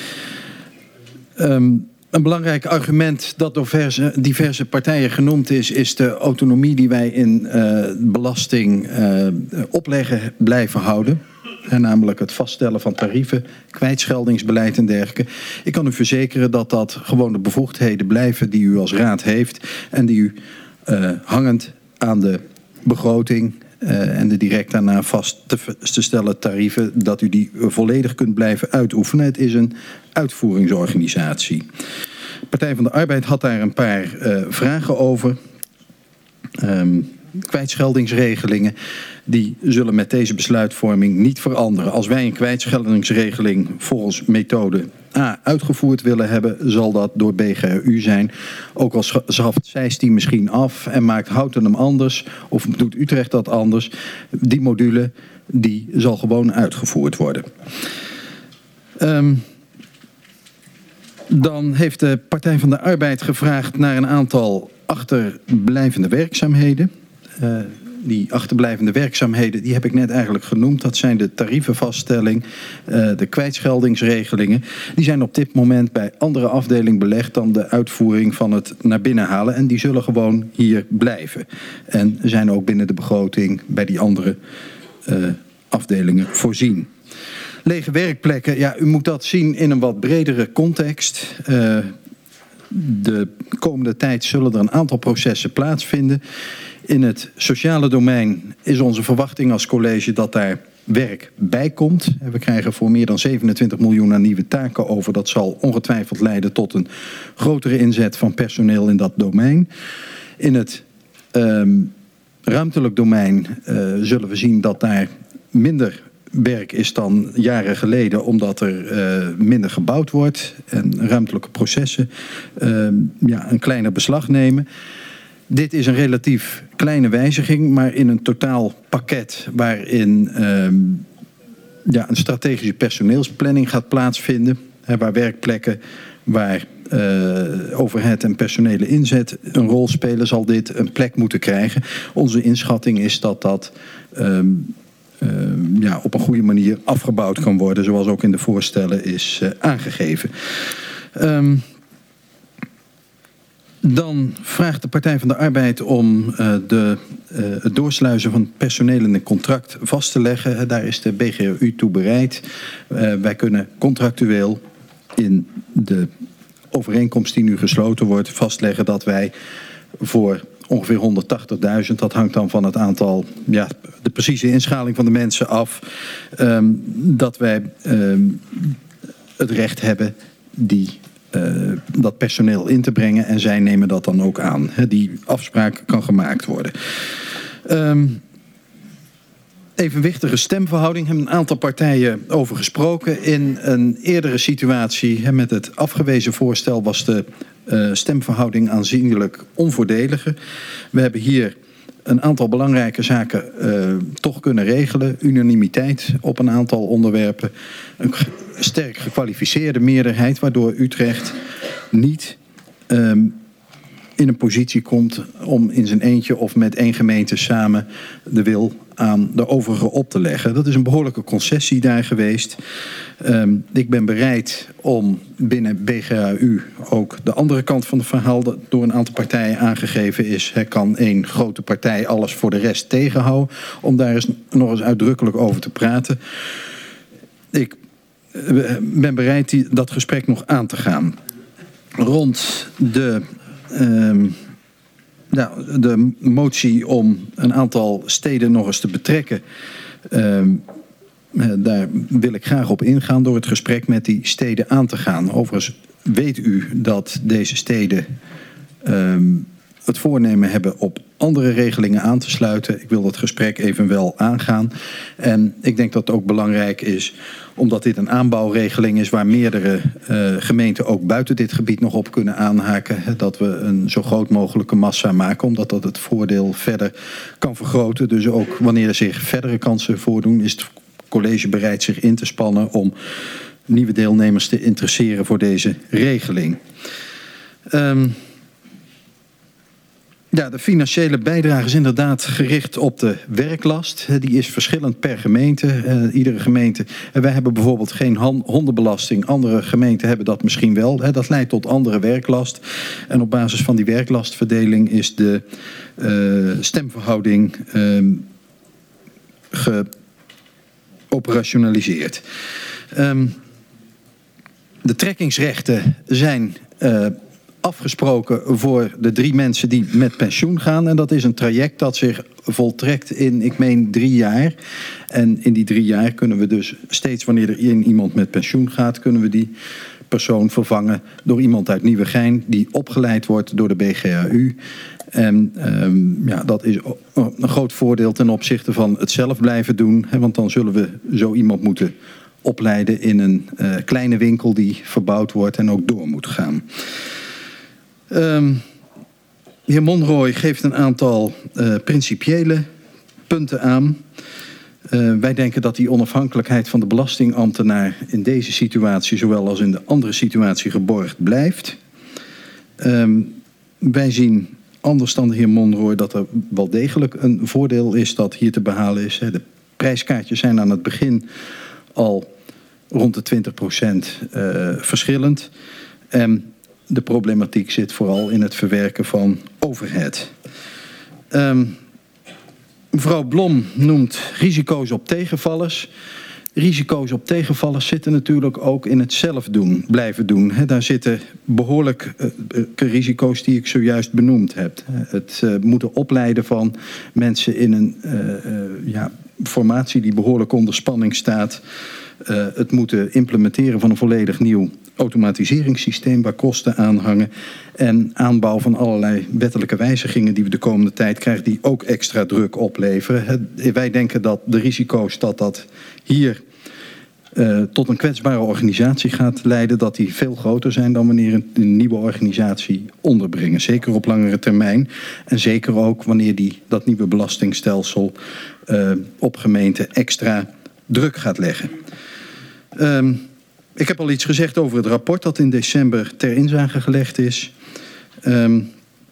Um, een belangrijk argument dat door verse, diverse partijen genoemd is, is de autonomie die wij in uh, belasting uh, opleggen blijven houden. En namelijk het vaststellen van tarieven, kwijtscheldingsbeleid en dergelijke. Ik kan u verzekeren dat dat gewoon de bevoegdheden blijven die u als raad heeft en die u uh, hangend aan de begroting Uh, en de direct daarna vast te, te stellen tarieven, dat u die volledig kunt blijven uitoefenen. Het is een uitvoeringsorganisatie. De Partij van de Arbeid had daar een paar uh, vragen over. Um, kwijtscheldingsregelingen, die zullen met deze besluitvorming niet veranderen. Als wij een kwijtscheldingsregeling volgens methode A uitgevoerd willen hebben, zal dat door B G U zijn. Ook al schaft Zeist die misschien af en maakt Houten hem anders, of doet Utrecht dat anders. Die module, die zal gewoon uitgevoerd worden. Um, dan heeft de Partij van de Arbeid gevraagd naar een aantal achterblijvende werkzaamheden. Uh, die achterblijvende werkzaamheden, die heb ik net eigenlijk genoemd. Dat zijn de tarievenvaststelling, uh, de kwijtscheldingsregelingen. Die zijn op dit moment bij andere afdelingen belegd dan de uitvoering van het naar binnen halen. En die zullen gewoon hier blijven. En zijn ook binnen de begroting bij die andere uh, afdelingen voorzien. Lege werkplekken, ja, u moet dat zien in een wat bredere context. Uh, de komende tijd zullen er een aantal processen plaatsvinden. In het sociale domein is onze verwachting als college dat daar werk bij komt. We krijgen voor meer dan zevenentwintig miljoen aan nieuwe taken over. Dat zal ongetwijfeld leiden tot een grotere inzet van personeel in dat domein. In het um, ruimtelijk domein uh, zullen we zien dat daar minder werk is dan jaren geleden, omdat er uh, minder gebouwd wordt en ruimtelijke processen uh, ja, een kleiner beslag nemen. Dit is een relatief kleine wijziging, maar in een totaal pakket waarin uh, ja, een strategische personeelsplanning gaat plaatsvinden. Hè, waar werkplekken, waar uh, overheid en personele inzet een rol spelen, zal dit een plek moeten krijgen. Onze inschatting is dat dat uh, uh, ja, op een goede manier afgebouwd kan worden, zoals ook in de voorstellen is uh, aangegeven. Um, Dan vraagt de Partij van de Arbeid om uh, de, uh, het doorsluizen van personeel in een contract vast te leggen. Daar is de B G A U toe bereid. Uh, wij kunnen contractueel in de overeenkomst die nu gesloten wordt vastleggen dat wij voor ongeveer honderdtachtigduizend, dat hangt dan van het aantal, ja, de precieze inschaling van de mensen af, um, dat wij um, het recht hebben die Uh, dat personeel in te brengen en zij nemen dat dan ook aan. He, die afspraak kan gemaakt worden. Um, evenwichtige stemverhouding hebben een aantal partijen over gesproken. In een eerdere situatie he, met het afgewezen voorstel was de uh, stemverhouding aanzienlijk onvoordeliger. We hebben hier een aantal belangrijke zaken uh, toch kunnen regelen. Unanimiteit op een aantal onderwerpen. Een sterk gekwalificeerde meerderheid, waardoor Utrecht niet um, in een positie komt om in zijn eentje of met één gemeente samen de wil aan de overige op te leggen. Dat is een behoorlijke concessie daar geweest. Um, ik ben bereid om binnen B G A U ook de andere kant van het verhaal dat door een aantal partijen aangegeven is. Er kan één grote partij alles voor de rest tegenhouden. Om daar eens, nog eens uitdrukkelijk over te praten. Ik ben bereid die, dat gesprek nog aan te gaan. Rond de, um, nou, de motie om een aantal steden nog eens te betrekken. Um, daar wil ik graag op ingaan door het gesprek met die steden aan te gaan. Overigens weet u dat deze steden um, het voornemen hebben op andere regelingen aan te sluiten. Ik wil dat gesprek evenwel aangaan. En ik denk dat het ook belangrijk is, omdat dit een aanbouwregeling is waar meerdere uh, gemeenten ook buiten dit gebied nog op kunnen aanhaken, dat we een zo groot mogelijke massa maken, omdat dat het voordeel verder kan vergroten. Dus ook wanneer er zich verdere kansen voordoen, is het college bereid zich in te spannen om nieuwe deelnemers te interesseren voor deze regeling. Um, Ja, de financiële bijdrage is inderdaad gericht op de werklast. Die is verschillend per gemeente. Uh, iedere gemeente. Uh, wij hebben bijvoorbeeld geen hondenbelasting. Andere gemeenten hebben dat misschien wel. Uh, dat leidt tot andere werklast. En op basis van die werklastverdeling is de uh, stemverhouding uh, geoperationaliseerd. Um, de trekkingsrechten zijn Uh, afgesproken voor de drie mensen die met pensioen gaan. En dat is een traject dat zich voltrekt in, ik meen, drie jaar. En in die drie jaar kunnen we dus steeds wanneer er in iemand met pensioen gaat, kunnen we die persoon vervangen door iemand uit Nieuwegein die opgeleid wordt door de B G A U. En um, ja, dat is een groot voordeel ten opzichte van het zelf blijven doen. Hè, want dan zullen we zo iemand moeten opleiden in een uh, kleine winkel die verbouwd wordt en ook door moet gaan. Um, de heer Monrooy geeft een aantal uh, principiële punten aan. Uh, wij denken dat die onafhankelijkheid van de belastingambtenaar in deze situatie, zowel als in de andere situatie, geborgd blijft. Um, wij zien, anders dan de heer Monrooy, dat er wel degelijk een voordeel is dat hier te behalen is. De prijskaartjes zijn aan het begin al rond de twintig procent uh, verschillend. En de problematiek zit vooral in het verwerken van overhead. Um, mevrouw Blom noemt risico's op tegenvallers. Risico's op tegenvallers zitten natuurlijk ook in het zelf doen, blijven doen. He, daar zitten behoorlijke uh, risico's die ik zojuist benoemd heb. Het uh, moeten opleiden van mensen in een uh, uh, ja, formatie die behoorlijk onder spanning staat. Uh, het moeten implementeren van een volledig nieuw automatiseringssysteem waar kosten aan hangen. En aanbouw van allerlei wettelijke wijzigingen die we de komende tijd krijgen, die ook extra druk opleveren. Het, wij denken dat de risico's dat dat hier uh, tot een kwetsbare organisatie gaat leiden, dat die veel groter zijn dan wanneer een, een nieuwe organisatie onderbrengen. Zeker op langere termijn. En zeker ook wanneer die, dat nieuwe belastingstelsel uh, op gemeenten extra druk gaat leggen. Um, ik heb al iets gezegd over het rapport dat in december ter inzage gelegd is. Um,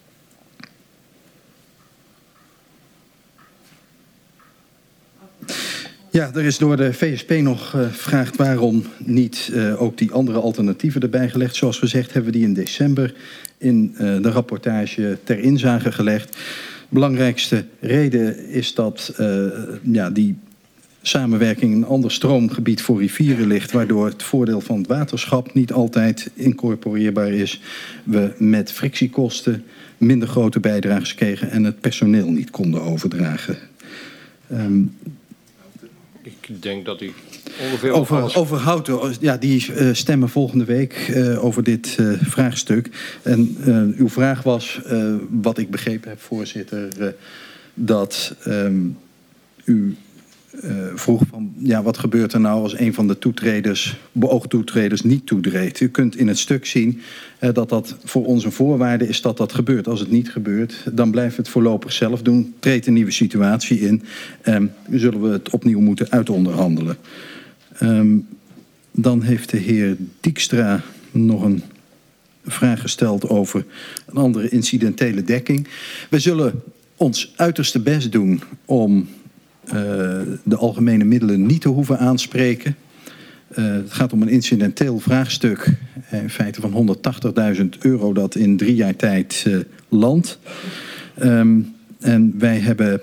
Ja, er is door de V S P nog uh, gevraagd waarom niet uh, ook die andere alternatieven erbij gelegd. Zoals gezegd hebben we die in december in uh, de rapportage ter inzage gelegd. De belangrijkste reden is dat uh, ja, die samenwerking in een ander stroomgebied voor rivieren ligt, waardoor het voordeel van het waterschap niet altijd incorporeerbaar is. We met frictiekosten minder grote bijdrages kregen en het personeel niet konden overdragen. Um, Ik denk dat u ongeveer... Over, alles... over Houten, ja, die uh, stemmen volgende week uh, over dit uh, vraagstuk. En uh, uw vraag was, uh, wat ik begrepen heb, voorzitter, uh, dat um, u uh, vroeg van, ja, wat gebeurt er nou als een van de toetreders, beoogd toetreders niet toetreedt? U kunt in het stuk zien uh, dat dat voor ons een voorwaarde is dat dat gebeurt. Als het niet gebeurt, dan blijven we het voorlopig zelf doen. Treedt een nieuwe situatie in. Um, zullen we het opnieuw moeten uitonderhandelen. Um, dan heeft de heer Dijkstra nog een vraag gesteld over een andere incidentele dekking. We zullen ons uiterste best doen om uh, de algemene middelen niet te hoeven aanspreken. Uh, het gaat om een incidenteel vraagstuk, in feite van honderdtachtigduizend euro dat in drie jaar tijd uh, landt. Um, en wij hebben...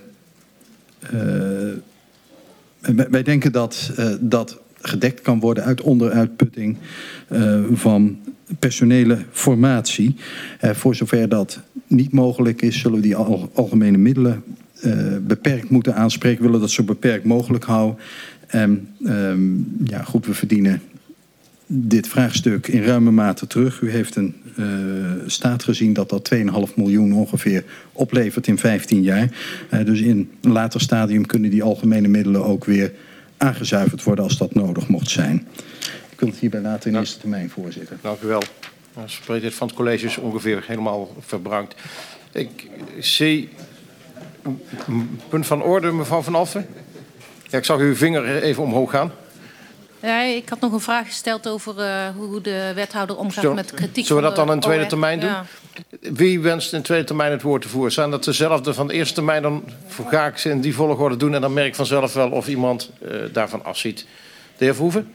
Uh, wij denken dat uh, dat gedekt kan worden uit onderuitputting uh, van personele formatie. Uh, voor zover dat niet mogelijk is, zullen we die al, algemene middelen uh, beperkt moeten aanspreken. We willen dat zo beperkt mogelijk houden. En um, ja, goed, we verdienen dit vraagstuk in ruime mate terug. U heeft een uh, staat gezien dat dat twee komma vijf miljoen ongeveer oplevert in vijftien jaar. Uh, dus in een later stadium kunnen die algemene middelen ook weer aangezuiverd worden als dat nodig mocht zijn. Ik wil het hierbij laten in ja. eerste termijn, voorzitter. Dank u wel. De spreektijd van het college is ongeveer helemaal verbruikt. Ik zie een punt van orde, mevrouw Van Alphen. Ja, ik zag uw vinger even omhoog gaan. Ja, ik had nog een vraag gesteld over uh, hoe de wethouder omgaat Zullen, met kritiek. Zullen we dat dan in tweede O R? termijn doen? Ja. Wie wenst in tweede termijn het woord te voeren? Zijn dat dezelfde van de eerste termijn? Dan ga ik ze in die volgorde doen en dan merk ik vanzelf wel of iemand uh, daarvan afziet. De heer Verhoeven?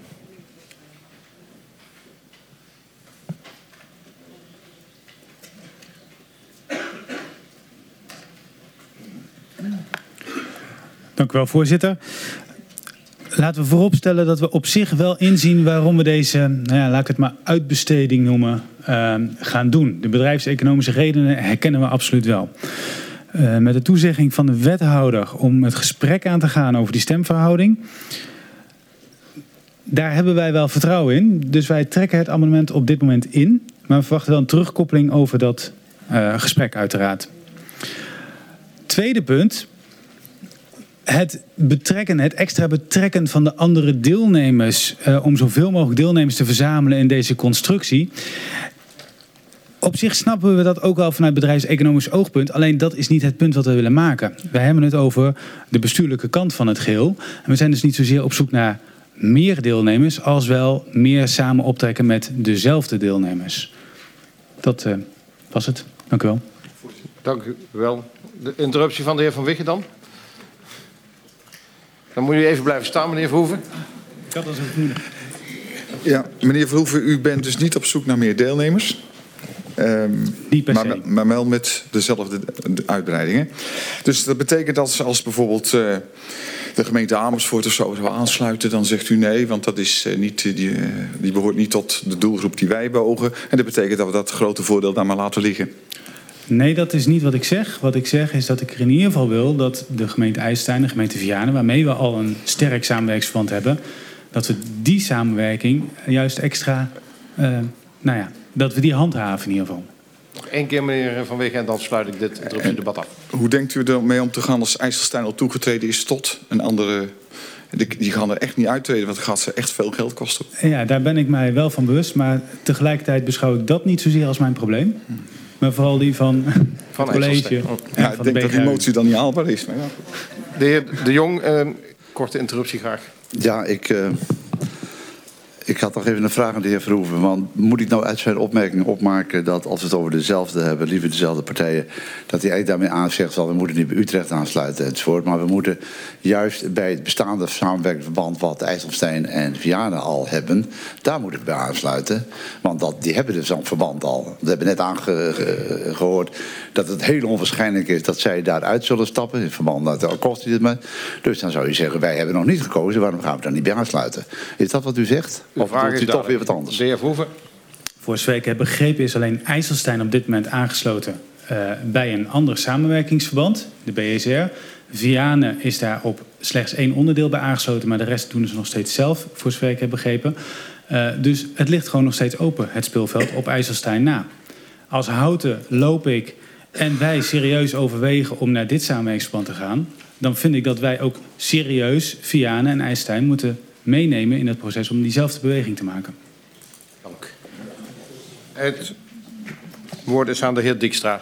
Dank u wel, voorzitter. Laten we vooropstellen dat we op zich wel inzien waarom we deze, nou ja, laat ik het maar uitbesteding noemen, uh, gaan doen. De bedrijfseconomische redenen herkennen we absoluut wel. Uh, met de toezegging van de wethouder om het gesprek aan te gaan over die stemverhouding, daar hebben wij wel vertrouwen in. Dus wij trekken het amendement op dit moment in. Maar we verwachten wel een terugkoppeling over dat uh, gesprek uiteraard. Tweede punt. Het betrekken, het extra betrekken van de andere deelnemers, uh, om zoveel mogelijk deelnemers te verzamelen in deze constructie. Op zich snappen we dat ook wel vanuit bedrijfseconomisch oogpunt. Alleen dat is niet het punt wat we willen maken. Wij hebben het over de bestuurlijke kant van het geheel. En we zijn dus niet zozeer op zoek naar meer deelnemers, als wel meer samen optrekken met dezelfde deelnemers. Dat uh, was het. Dank u wel. Dank u wel. De interruptie van de heer Van Wiggen dan? Dan moet u even blijven staan, meneer Verhoeven. Dat was een vermoeden. Ja, meneer Verhoeven, u bent dus niet op zoek naar meer deelnemers. Um, Niet per se. maar, maar wel met dezelfde uitbreidingen. Dus dat betekent dat als bijvoorbeeld uh, de gemeente Amersfoort of zo zou aansluiten, dan zegt u nee, want dat is uh, niet, die, uh, die behoort niet tot de doelgroep die wij beogen. En dat betekent dat we dat grote voordeel daar maar laten liggen. Nee, dat is niet wat ik zeg. Wat ik zeg is dat ik er in ieder geval wil dat de gemeente IJsselstein, de gemeente Vianen, waarmee we al een sterk samenwerkingsverband hebben, dat we die samenwerking juist extra, uh, nou ja, dat we die handhaven in ieder geval. Nog één keer, meneer Van Wegen, en dan sluit ik dit interruptiedebat af. Hoe denkt u ermee om te gaan als IJsselstein al toegetreden is tot een andere... Die, die gaan er echt niet uittreden, want het gaat ze echt veel geld kosten. Ja, daar ben ik mij wel van bewust. Maar tegelijkertijd beschouw ik dat niet zozeer als mijn probleem. Maar vooral die van, van het college. Oh. En Ja, van ik denk de dat die motie dan niet haalbaar is. Maar ja. De heer De Jong, een korte interruptie graag. Ja, ik, uh, ik had nog even een vraag aan de heer Verhoeven. Want moet ik nou uit zijn opmerking opmaken dat als we het over dezelfde hebben, liever dezelfde partijen, dat hij eigenlijk daarmee aanzegt van we moeten niet bij Utrecht aansluiten enzovoort. Maar we moeten juist bij het bestaande samenwerkingsverband wat IJsselstein en Vianen al hebben, daar moeten we bij aansluiten. Want dat, die hebben dus zo'n verband al. We hebben net aangehoord dat het heel onwaarschijnlijk is dat zij daaruit zullen stappen. In verband met de kosten die het met. Dus dan zou je zeggen, wij hebben nog niet gekozen, waarom gaan we daar niet bij aansluiten? Is dat wat u zegt? De Of vraag doet is u toch weer wat anders? De heer Verhoeven. Voor zover ik heb begrepen is alleen IJsselstein op dit moment aangesloten uh, bij een ander samenwerkingsverband, de B S R. Vianen is daar op slechts één onderdeel bij aangesloten, maar de rest doen ze nog steeds zelf, voor zover ik heb begrepen. Uh, dus het ligt gewoon nog steeds open, het speelveld, op IJsselstein na. Als Houten, Lopik en wij serieus overwegen om naar dit samenwerkingsverband te gaan, dan vind ik dat wij ook serieus Vianen en IJsselstein moeten meenemen in het proces om diezelfde beweging te maken. Dank. Het woord is aan de heer Dijkstra.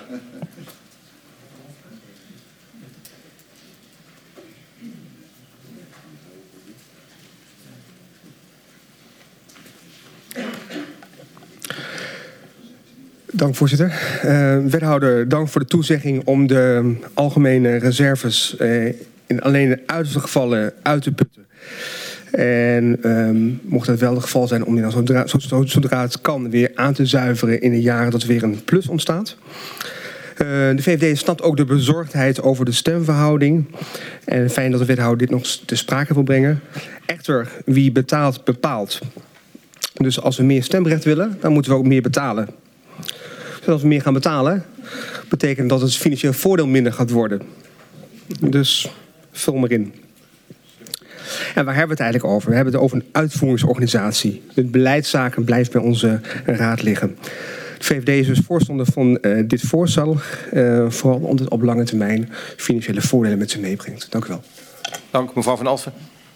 Dank, voorzitter. Uh, wethouder, dank voor de toezegging om de algemene reserves uh, in alleen de uiterste gevallen uit te putten. En um, mocht het wel het geval zijn om die dan zodra, zodra het kan weer aan te zuiveren in de jaren dat er weer een plus ontstaat. Uh, de V V D snapt ook de bezorgdheid over de stemverhouding. En fijn dat de wethouder dit nog te sprake wil brengen. Echter, wie betaalt, bepaalt. Dus als we meer stemrecht willen, dan moeten we ook meer betalen. Dus als we meer gaan betalen, betekent dat het financieel voordeel minder gaat worden. Dus vul maar in. En waar hebben we het eigenlijk over? We hebben het over een uitvoeringsorganisatie. De beleidszaken blijft bij onze raad liggen. De V V D is dus voorstander van uh, dit voorstel. Uh, vooral omdat het op lange termijn financiële voordelen met zich meebrengt. Dank u wel. Dank, mevrouw Van Alphen.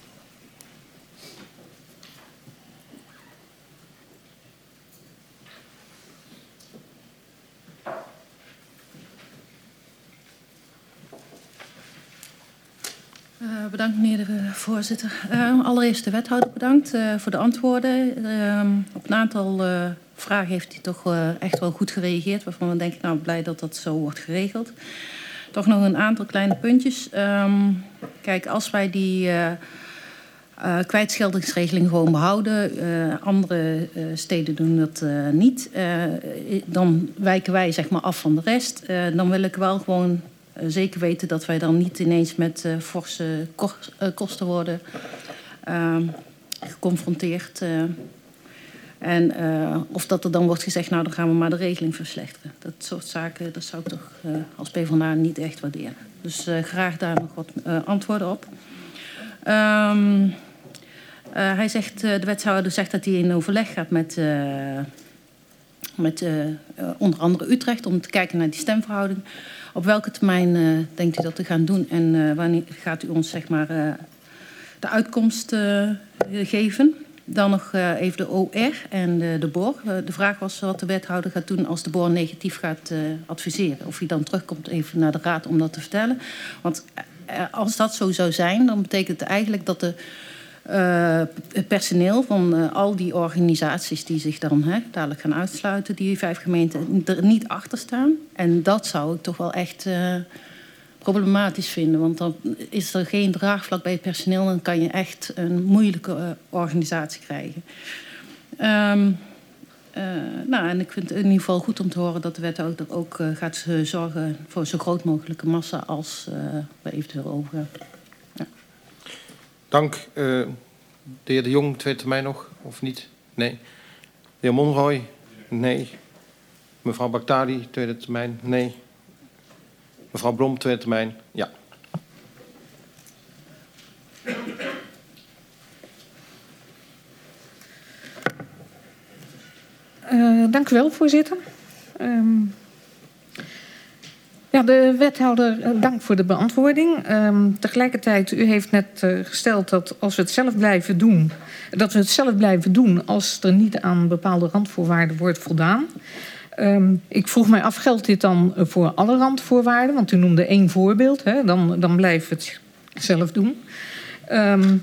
Uh, bedankt, meneer de voorzitter. Uh, allereerst de wethouder bedankt uh, voor de antwoorden. Uh, op een aantal uh, vragen heeft hij toch uh, echt wel goed gereageerd, waarvan we denken, nou, blij dat dat zo wordt geregeld. Toch nog een aantal kleine puntjes. Um, kijk, als wij die uh, uh, kwijtscheldingsregeling gewoon behouden, uh, andere uh, steden doen dat uh, niet, uh, dan wijken wij zeg maar af van de rest. Uh, dan wil ik wel gewoon Uh, zeker weten dat wij dan niet ineens met uh, forse kost, uh, kosten worden uh, geconfronteerd. Uh, en uh, of dat er dan wordt gezegd, nou dan gaan we maar de regeling verslechteren. Dat soort zaken, dat zou ik toch uh, als PvdA niet echt waarderen. Dus uh, graag daar nog wat uh, antwoorden op. Um, uh, hij zegt, uh, de wethouder zegt dat hij in overleg gaat met, uh, met uh, uh, onder andere Utrecht om te kijken naar die stemverhouding. Op welke termijn uh, denkt u dat te gaan doen en uh, wanneer gaat u ons zeg maar, uh, de uitkomst uh, geven? Dan nog uh, even de O R en de, de B O R. Uh, de vraag was wat de wethouder gaat doen als de B O R negatief gaat uh, adviseren. Of hij dan terugkomt even naar de raad om dat te vertellen. Want uh, als dat zo zou zijn, dan betekent het eigenlijk dat de Uh, het personeel van uh, al die organisaties die zich dan hè, dadelijk gaan uitsluiten, die vijf gemeenten, er niet achter staan. En dat zou ik toch wel echt uh, problematisch vinden. Want dan is er geen draagvlak bij het personeel en dan kan je echt een moeilijke uh, organisatie krijgen. Um, uh, nou, en ik vind het in ieder geval goed om te horen dat de wethouder ook uh, gaat uh, zorgen voor zo groot mogelijke massa als uh, we eventueel overgaan. Ja. Dank. Uh, de heer De Jong, tweede termijn nog, of niet? Nee. De heer Monroy? Nee. Mevrouw Baghdadi, tweede termijn? Nee. Mevrouw Blom, tweede termijn? Ja. Uh, dank u wel, voorzitter. Um, Ja, de wethouder, dank voor de beantwoording. Um, tegelijkertijd, u heeft net uh, gesteld dat als we het zelf blijven doen, dat we het zelf blijven doen als er niet aan bepaalde randvoorwaarden wordt voldaan. Um, ik vroeg mij af, geldt dit dan voor alle randvoorwaarden? Want u noemde één voorbeeld, hè? Dan, dan blijven we het zelf doen. Um,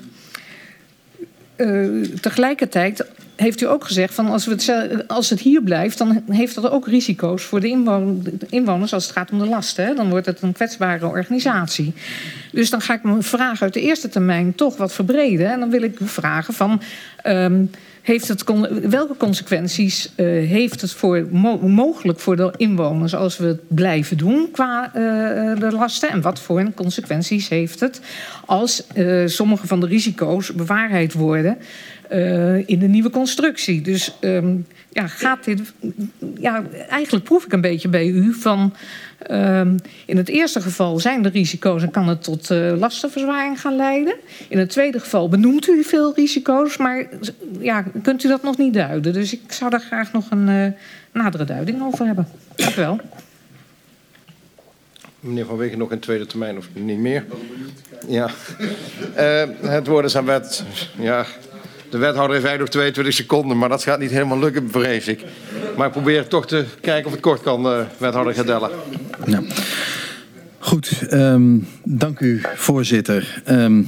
uh, tegelijkertijd heeft u ook gezegd, van als, we het, als het hier blijft, dan heeft dat ook risico's voor de inwoners als het gaat om de lasten. Hè? Dan wordt het een kwetsbare organisatie. Dus dan ga ik mijn vraag uit de eerste termijn toch wat verbreden. En dan wil ik u vragen van, um, heeft het, welke consequenties uh, heeft het voor, mo mogelijk voor de inwoners als we het blijven doen qua uh, de lasten? En wat voor consequenties heeft het als uh, sommige van de risico's bewaarheid worden Uh, in de nieuwe constructie. Dus um, ja, gaat dit. Ja, eigenlijk proef ik een beetje bij u van. Um, in het eerste geval zijn er risico's en kan het tot uh, lastenverzwaring gaan leiden. In het tweede geval benoemt u veel risico's, maar ja, kunt u dat nog niet duiden. Dus ik zou daar graag nog een uh, nadere duiding over hebben. Dank u wel. Meneer Van Wegen, nog een tweede termijn of niet meer? Ja. Uh, het woord is aan wet. Ja. De wethouder heeft eigenlijk nog tweeëntwintig seconden, maar dat gaat niet helemaal lukken, vrees ik. Maar ik probeer toch te kijken of het kort kan, uh, wethouder Gerdelle. Ja. Goed, um, dank u, voorzitter. Um,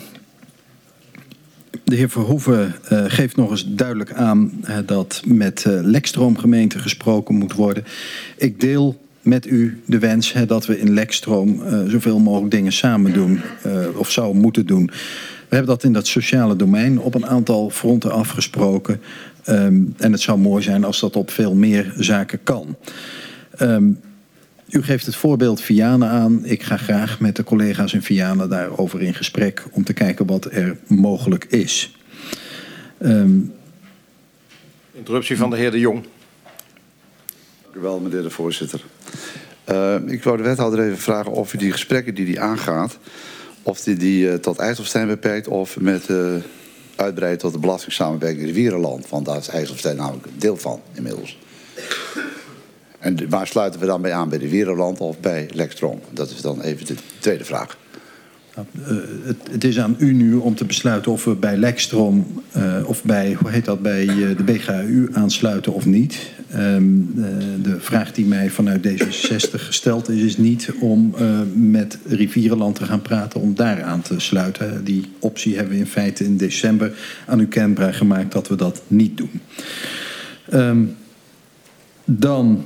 de heer Verhoeven uh, geeft nog eens duidelijk aan uh, dat met uh, Lekstroomgemeente gesproken moet worden. Ik deel met u de wens hè, dat we in Lekstroom uh, zoveel mogelijk dingen samen doen, uh, of zouden moeten doen. We hebben dat in dat sociale domein op een aantal fronten afgesproken. Um, en het zou mooi zijn als dat op veel meer zaken kan. Um, u geeft het voorbeeld Vianen aan. Ik ga graag met de collega's in Vianen daarover in gesprek om te kijken wat er mogelijk is. Um, Interruptie van de heer De Jong. Dank u wel, meneer de voorzitter. Uh, ik wou de wethouder even vragen of u die gesprekken die hij aangaat, of die, die uh, tot IJsselstein beperkt of met uh, uitbreidt tot de belastingssamenwerking Rivierenland. Want daar is IJsselstein namelijk een deel van inmiddels. En de, waar sluiten we dan bij aan? Bij Rivierenland of bij Lekstroom? Dat is dan even de tweede vraag. Uh, het, het is aan u nu om te besluiten of we bij Lekstroom uh, of bij, hoe heet dat, bij uh, de B G A U aansluiten of niet. Um, uh, de vraag die mij vanuit D zesenzestig gesteld is, is niet om uh, met Rivierenland te gaan praten om daar aan te sluiten. Die optie hebben we in feite in december aan u kenbaar gemaakt dat we dat niet doen. Um, dan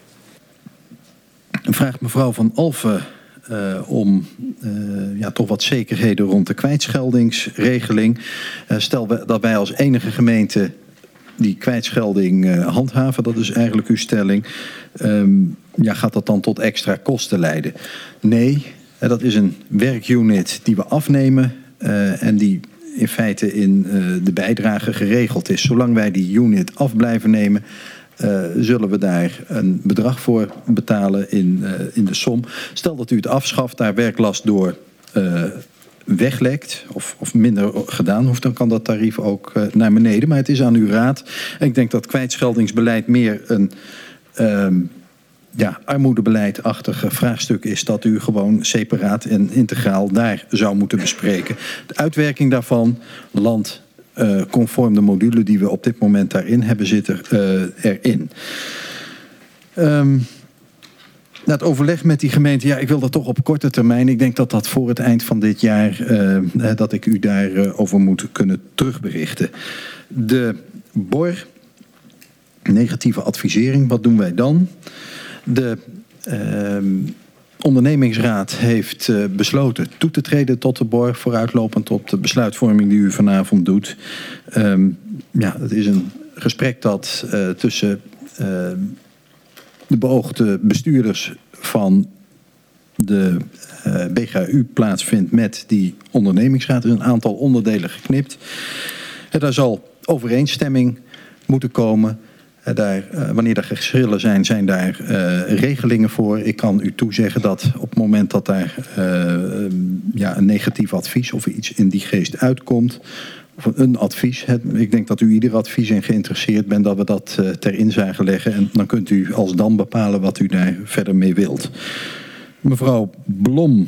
vraagt mevrouw Van Alphen Uh, om uh, ja, toch wat zekerheden rond de kwijtscheldingsregeling. Uh, stel we, dat wij als enige gemeente die kwijtschelding uh, handhaven, dat is eigenlijk uw stelling. Um, ja, gaat dat dan tot extra kosten leiden? Nee, uh, dat is een werkunit die we afnemen uh, en die in feite in uh, de bijdrage geregeld is. Zolang wij die unit af blijven nemen, Uh, zullen we daar een bedrag voor betalen in, uh, in de som. Stel dat u het afschaft, daar werklast door uh, weglekt of, of minder gedaan hoeft, dan kan dat tarief ook uh, naar beneden. Maar het is aan uw raad. En ik denk dat kwijtscheldingsbeleid meer een um, ja, armoedebeleidachtige vraagstuk is dat u gewoon separaat en integraal daar zou moeten bespreken. De uitwerking daarvan, land Uh, conform de module die we op dit moment daarin hebben zitten, uh, erin. Um, na het overleg met die gemeente, ja, ik wil dat toch op korte termijn. Ik denk dat dat voor het eind van dit jaar, uh, dat ik u daarover uh, over moet kunnen terugberichten. De B O R, negatieve advisering, wat doen wij dan? De Uh, ondernemingsraad heeft uh, besloten toe te treden tot de B O R, vooruitlopend op de besluitvorming die u vanavond doet. Um, ja, het is een gesprek dat uh, tussen uh, de beoogde bestuurders van de uh, B G A U plaatsvindt met die ondernemingsraad. Er is een aantal onderdelen geknipt. Uh, daar zal overeenstemming moeten komen. Uh, daar, uh, wanneer er geschillen zijn, zijn daar uh, regelingen voor. Ik kan u toezeggen dat op het moment dat daar uh, ja, een negatief advies of iets in die geest uitkomt, of een advies, het, ik denk dat u ieder advies in geïnteresseerd bent, dat we dat uh, ter inzage leggen. En dan kunt u als dan bepalen wat u daar verder mee wilt. Mevrouw Blom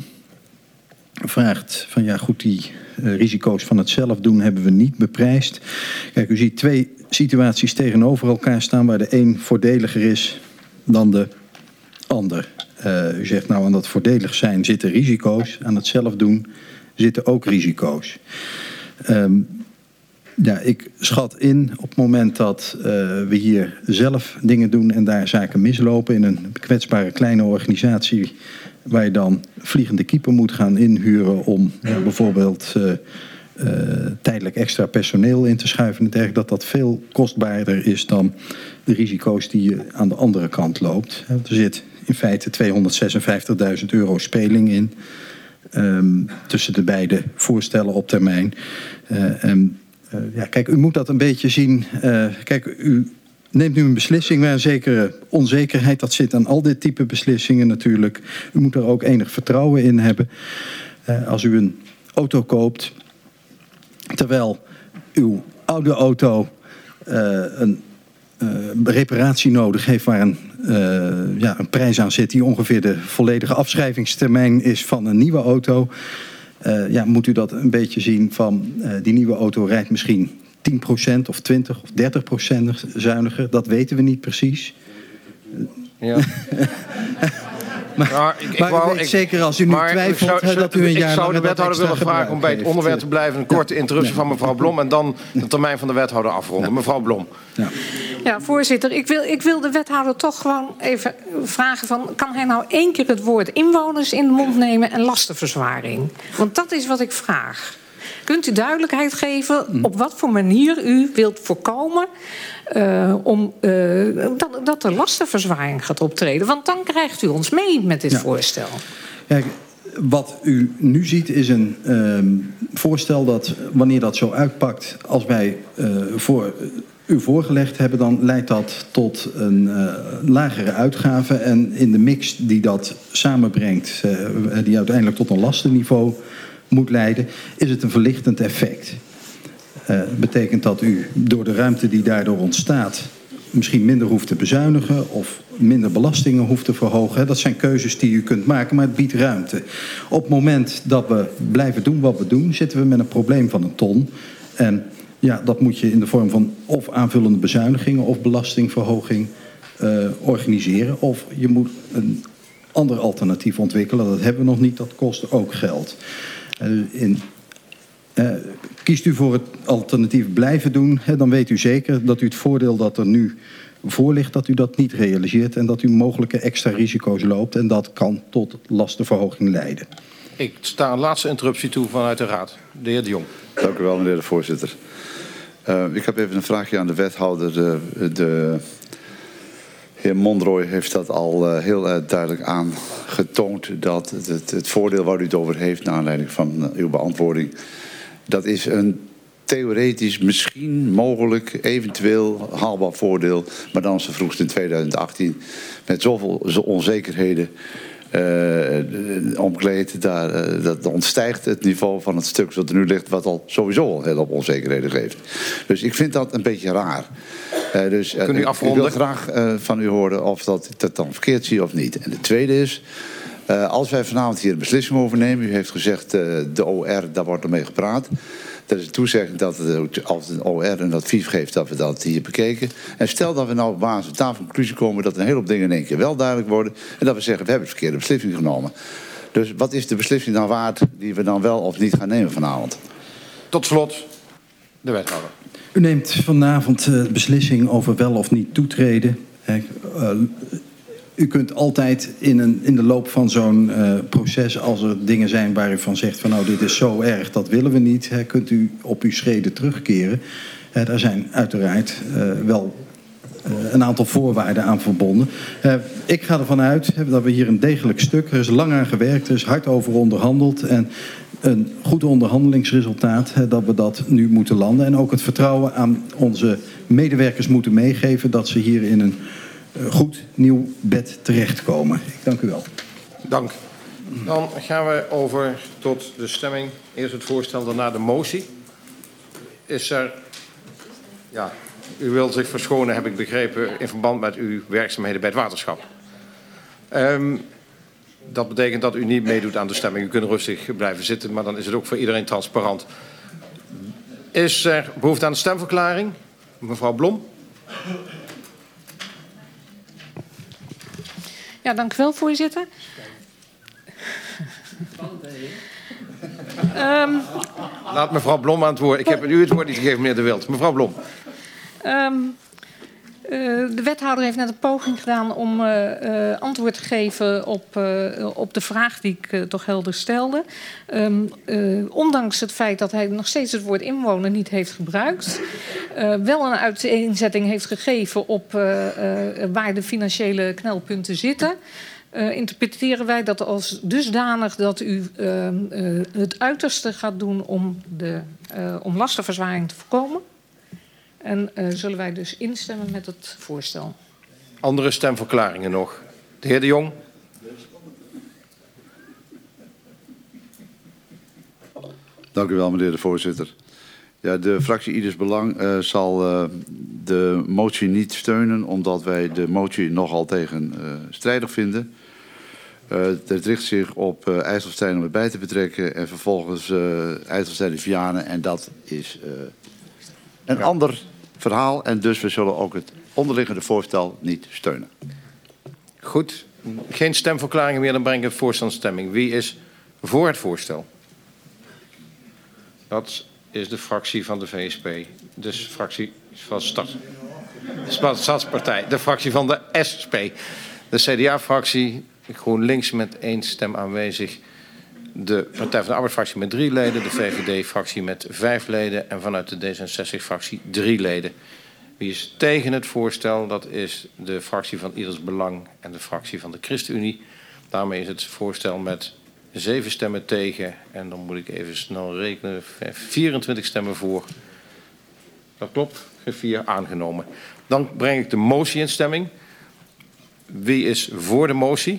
vraagt van ja goed, die uh, risico's van het zelf doen hebben we niet beprijsd. Kijk, u ziet twee situaties tegenover elkaar staan waar de een voordeliger is dan de ander. Uh, u zegt nou aan dat voordelig zijn zitten risico's, aan het zelf doen zitten ook risico's. Um, ja, ik schat in op het moment dat uh, we hier zelf dingen doen en daar zaken mislopen in een kwetsbare kleine organisatie waar je dan vliegende keeper moet gaan inhuren om ja, bijvoorbeeld uh, uh, tijdelijk extra personeel in te schuiven en dergelijke, dat dat veel kostbaarder is dan de risico's die je aan de andere kant loopt. Er zit in feite tweehonderdzesenvijftigduizend euro speling in um, tussen de beide voorstellen op termijn. Uh, en, uh, ja, kijk, u moet dat een beetje zien. Uh, kijk, u neemt nu een beslissing waar een zekere onzekerheid, dat zit aan al dit type beslissingen natuurlijk. U moet er ook enig vertrouwen in hebben. Uh, als u een auto koopt, terwijl uw oude auto uh, een uh, reparatie nodig heeft waar een, uh, ja, een prijs aan zit die ongeveer de volledige afschrijvingstermijn is van een nieuwe auto. Uh, ja, moet u dat een beetje zien van uh, die nieuwe auto rijdt misschien tien procent of twintig of dertig procent zuiniger. Dat weten we niet precies. Ja. maar maar, ik, ik maar wou, u weet ik, zeker als u nu twijfelt zou, dat u een jaar Ik zou de wethouder willen vragen om bij het heeft. onderwerp te blijven. Een korte ja. interruptie ja. van mevrouw Blom en dan de termijn van de wethouder afronden. Ja. Mevrouw Blom. Ja. Ja, voorzitter, ik wil, ik wil de wethouder toch gewoon even vragen van, kan hij nou één keer het woord inwoners in de mond nemen en lastenverzwaring? Want dat is wat ik vraag. Kunt u duidelijkheid geven op wat voor manier u wilt voorkomen uh, om, uh, dat, dat er lastenverzwaring gaat optreden? Want dan krijgt u ons mee met dit ja. voorstel. Kijk, wat u nu ziet is een uh, voorstel dat wanneer dat zo uitpakt als wij uh, voor u voorgelegd hebben, dan leidt dat tot een uh, lagere uitgave. En in de mix die dat samenbrengt, uh, die uiteindelijk tot een lastenniveau moet leiden, is het een verlichtend effect. Dat uh, betekent dat u door de ruimte die daardoor ontstaat misschien minder hoeft te bezuinigen of minder belastingen hoeft te verhogen. Dat zijn keuzes die u kunt maken, maar het biedt ruimte. Op het moment dat we blijven doen wat we doen, zitten we met een probleem van een ton. En ja, dat moet je in de vorm van of aanvullende bezuinigingen of belastingverhoging uh, organiseren. Of je moet een ander alternatief ontwikkelen. Dat hebben we nog niet, dat kost ook geld. Uh, in, uh, kiest u voor het alternatief blijven doen, hè, dan weet u zeker dat u het voordeel dat er nu voor ligt, dat u dat niet realiseert en dat u mogelijke extra risico's loopt en dat kan tot lastenverhoging leiden. Ik sta een laatste interruptie toe vanuit de Raad. De heer De Jong. Dank u wel, meneer de voorzitter. Uh, ik heb even een vraagje aan de wethouder. De, de heer Monroy heeft dat al uh, heel uh, duidelijk aangetoond, dat het, het, het voordeel waar u het over heeft, naar aanleiding van uh, uw beantwoording, dat is een theoretisch, misschien, mogelijk, eventueel haalbaar voordeel, maar dan zo vroegst in tweeduizend achttien, met zoveel onzekerheden uh, omkleed, daar, uh, dat ontstijgt het niveau van het stuk zoals er nu ligt, wat al sowieso al heel op onzekerheden geeft. Dus ik vind dat een beetje raar. Uh, dus uh, Kunt u afronden? Ik wil graag uh, van u horen of dat ik dat dan verkeerd zie of niet. En de tweede is, uh, als wij vanavond hier een beslissing over nemen, u heeft gezegd uh, de O R, daar wordt er mee gepraat. Dat is een toezegging dat het, als een O R een advies geeft, dat we dat hier bekeken. En stel dat we nou op basis van de conclusie komen dat een hele hoop dingen in één keer wel duidelijk worden. En dat we zeggen, we hebben de verkeerde beslissing genomen. Dus wat is de beslissing dan waard die we dan wel of niet gaan nemen vanavond? Tot slot, de wethouder. U neemt vanavond de beslissing over wel of niet toetreden. Uh, u kunt altijd in, een, in de loop van zo'n uh, proces, als er dingen zijn waar u van zegt van nou dit is zo erg, dat willen we niet, hè, kunt u op uw schreden terugkeren. Uh, daar zijn uiteraard uh, wel uh, een aantal voorwaarden aan verbonden. Uh, ik ga ervan uit hè, dat we hier een degelijk stuk, er is lang aan gewerkt, er is hard over onderhandeld en een goed onderhandelingsresultaat, hè, dat we dat nu moeten landen. En ook het vertrouwen aan onze medewerkers moeten meegeven dat ze hier in een uh, goed nieuw bed terechtkomen. Ik dank u wel. Dank. Dan gaan we over tot de stemming. Eerst het voorstel, daarna de motie. Is er... Ja, u wilt zich verschonen, heb ik begrepen, in verband met uw werkzaamheden bij het waterschap. Um, Dat betekent dat u niet meedoet aan de stemming. U kunt rustig blijven zitten, maar dan is het ook voor iedereen transparant. Is er behoefte aan een stemverklaring? Mevrouw Blom. Ja, dank u wel, voorzitter. um, Laat mevrouw Blom aan het woord. Ik heb u het woord niet gegeven, meneer De Wild. Mevrouw Blom. Um, uh, de wethouder heeft net een poging gedaan om uh, uh, antwoord te geven op, uh, op de vraag die ik uh, toch helder stelde. Um, uh, ondanks het feit dat hij nog steeds het woord inwoner niet heeft gebruikt. Uh, wel een uiteenzetting heeft gegeven op uh, uh, waar de financiële knelpunten zitten. Uh, interpreteren wij dat als dusdanig dat u uh, uh, het uiterste gaat doen om, de, uh, om lastenverzwaring te voorkomen. En uh, zullen wij dus instemmen met het voorstel. Andere stemverklaringen nog. De heer De Jong. Dank u wel, meneer de voorzitter. Ja, de fractie Ieders Belang uh, zal uh, de motie niet steunen, omdat wij de motie nogal tegenstrijdig uh, vinden. Uh, het richt zich op uh, IJsselstein om het bij te betrekken en vervolgens uh, IJsselstein en Vianen. En dat is uh, een ja. ander verhaal. En dus we zullen ook het onderliggende voorstel niet steunen. Goed. Geen stemverklaringen meer, dan breng ik het voorstel in stemming. Wie is voor het voorstel? Dat is de fractie van de V S P. Dus fractie van Stad. Stadspartij. De fractie van de S P. De C D A-fractie. GroenLinks met één stem aanwezig. De Partij van de Arbeid-fractie met drie leden. De V V D-fractie met vijf leden. En vanuit de D zesenzestig-fractie drie leden. Wie is tegen het voorstel? Dat is de fractie van Ieders Belang en de fractie van de ChristenUnie. Daarmee is het voorstel met zeven stemmen tegen. En dan moet ik even snel rekenen. vierentwintig stemmen voor. Dat klopt. vier aangenomen. Dan breng ik de motie in stemming. Wie is voor de motie?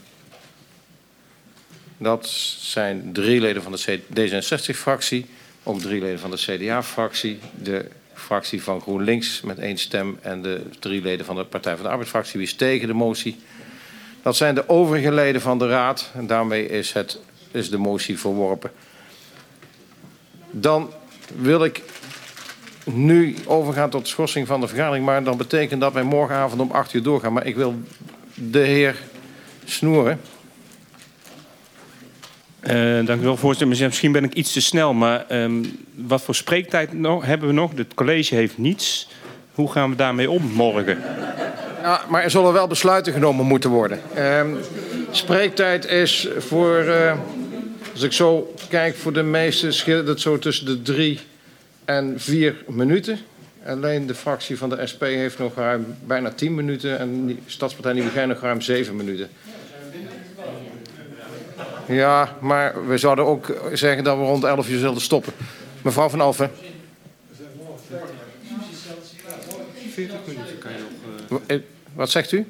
Dat zijn drie leden van de D zesenzestig-fractie, ook drie leden van de C D A-fractie, de fractie van GroenLinks met één stem en de drie leden van de Partij van de Arbeid-fractie. Wie is tegen de motie? Dat zijn de overige leden van de Raad en daarmee is, het, is de motie verworpen. Dan wil ik nu overgaan tot de schorsing van de vergadering, maar dan betekent dat wij morgenavond om acht uur doorgaan. Maar ik wil de heer Snoeren. Uh, dank u wel, voorzitter. Misschien ben ik iets te snel, maar um, wat voor spreektijd nog, hebben we nog? Het college heeft niets. Hoe gaan we daarmee om morgen? Ja, maar er zullen wel besluiten genomen moeten worden. Uh, spreektijd is voor, uh, als ik zo kijk, voor de meeste scheelt het zo tussen de drie en vier minuten. Alleen de fractie van de S P heeft nog ruim bijna tien minuten en de Stadspartij Nieuwegein nog ruim zeven minuten. Ja, maar we zouden ook zeggen dat we rond elf uur zullen stoppen. Mevrouw Van Alphen. veertig minuten kan je nog... Uh... Wat zegt u?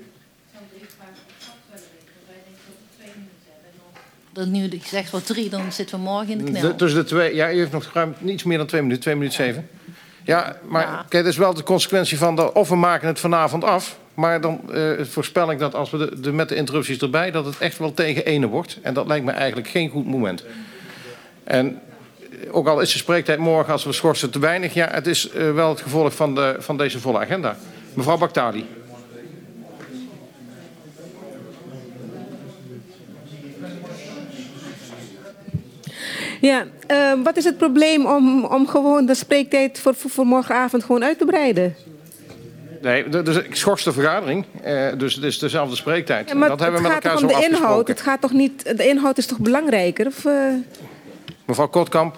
Dat nu gezegd wordt drie, dan zitten we morgen in de knel. De, tussen de twee, ja, u heeft nog ruim niets meer dan twee minuten, twee minuten zeven. Ja, maar ja. Kijk, dat is wel de consequentie van de, of we maken het vanavond af. Maar dan uh, voorspel ik dat als we de, de, met de interrupties erbij, dat het echt wel tegen ene wordt. En dat lijkt me eigenlijk geen goed moment. En ook al is de spreektijd morgen als we schorsen te weinig, ja, het is uh, wel het gevolg van, de, van deze volle agenda. Mevrouw Baktali. Ja, uh, wat is het probleem om, om gewoon de spreektijd voor, voor, voor morgenavond gewoon uit te breiden? Nee, dus ik schors de vergadering, uh, dus het is dezelfde spreektijd. Ja, maar dat hebben we met elkaar zo afgesproken. Het gaat afgesproken. om de inhoud. Het gaat toch niet, de inhoud is toch belangrijker? Of, uh... Mevrouw Kortkamp.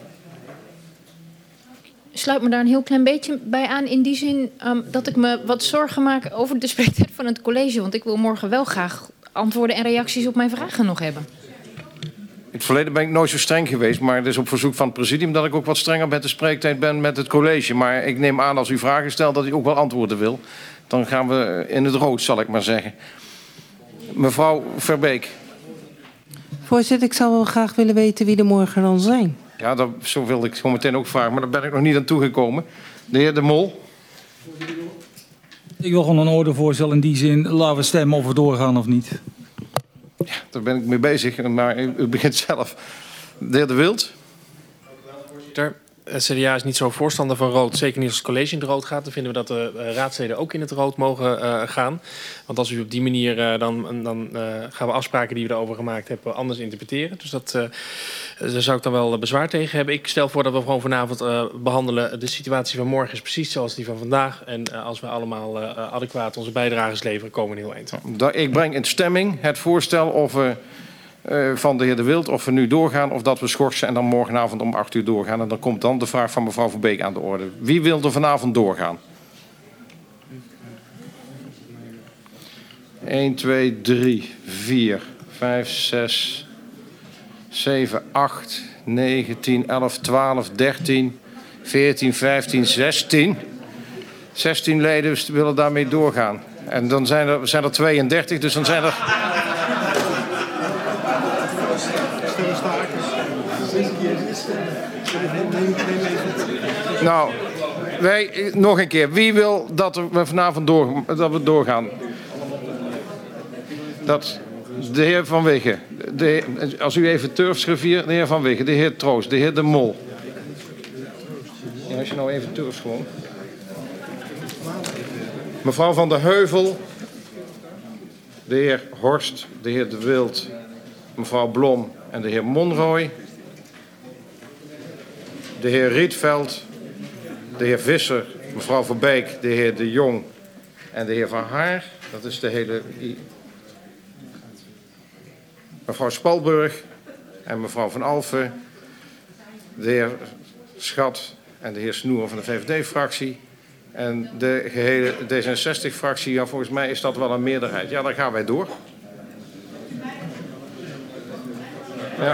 Ik sluit me daar een heel klein beetje bij aan. In die zin um, dat ik me wat zorgen maak over de spreektijd van het college. Want ik wil morgen wel graag antwoorden en reacties op mijn vragen nog hebben. In het verleden ben ik nooit zo streng geweest, maar het is op verzoek van het presidium dat ik ook wat strenger met de spreektijd ben met het college. Maar ik neem aan als u vragen stelt dat u ook wel antwoorden wil. Dan gaan we in het rood, zal ik maar zeggen. Mevrouw Verbeek. Voorzitter, ik zou wel graag willen weten wie er morgen dan zijn. Ja, dat, zo wilde ik zo meteen ook vragen, maar daar ben ik nog niet aan toegekomen. De heer De Mol. Ik wil gewoon een ordevoorstel in die zin, laten we stemmen of we doorgaan of niet. Ja, daar ben ik mee bezig, maar u, u begint zelf. De heer De Wild. Voorzitter, het C D A is niet zo voorstander van rood. Zeker niet als het college in het rood gaat. Dan vinden we dat de uh, raadsleden ook in het rood mogen uh, gaan. Want als u op die manier, uh, dan, dan uh, gaan we afspraken die we erover gemaakt hebben anders interpreteren. Dus dat, uh, daar zou ik dan wel bezwaar tegen hebben. Ik stel voor dat we gewoon vanavond uh, behandelen. De situatie van morgen is precies zoals die van vandaag. En uh, als we allemaal uh, adequaat onze bijdrages leveren, komen we heel eind. Ik breng in stemming het voorstel of we... Uh, van de heer De Wild of we nu doorgaan of dat we schorsen en dan morgenavond om acht uur doorgaan. En dan komt dan de vraag van mevrouw Van Beek aan de orde. Wie wil er vanavond doorgaan? een, twee, drie, vier, vijf, zes, zeven, acht, negen, tien, elf, twaalf, dertien, veertien, vijftien, zestien. zestien leden willen daarmee doorgaan. En dan zijn er, zijn er tweeëndertig, dus dan zijn er... Nou, wij, nog een keer. Wie wil dat we vanavond door, dat we doorgaan? Dat de heer Van Wiggen. De, als u even Turfsrivier, de heer Van Wiggen, de heer Troost, de heer De Mol. Ja, als je nou even Turfs gewoon. Mevrouw Van der Heuvel. De heer Horst, de heer De Wild, mevrouw Blom en de heer Monrooy. De heer Rietveld, de heer Visser, mevrouw Van Beek, de heer De Jong en de heer Van Haar. Dat is de hele... Mevrouw Spalburg en mevrouw Van Alphen, de heer Schat en de heer Snoer van de V V D-fractie. En de gehele D zesenzestig-fractie, ja, volgens mij is dat wel een meerderheid. Ja, dan gaan wij door. Ja.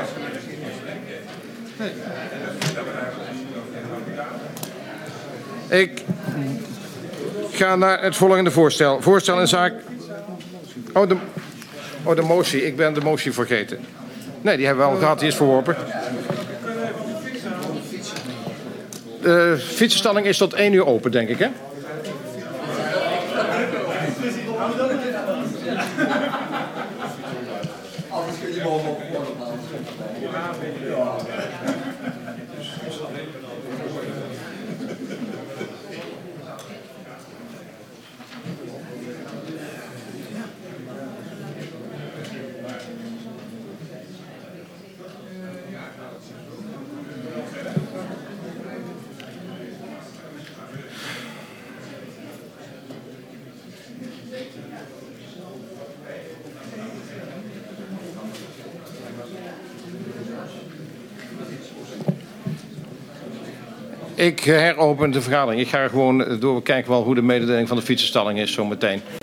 Ik ga naar het volgende voorstel. Voorstel in zaak... Oh, de, oh, de motie. Ik ben de motie vergeten. Nee, die hebben we al gehad. Die is verworpen. De fietsenstalling is tot één uur open, denk ik, hè? Ik heropen de vergadering. Ik ga gewoon door kijken wel hoe de mededeling van de fietsenstalling is zo meteen.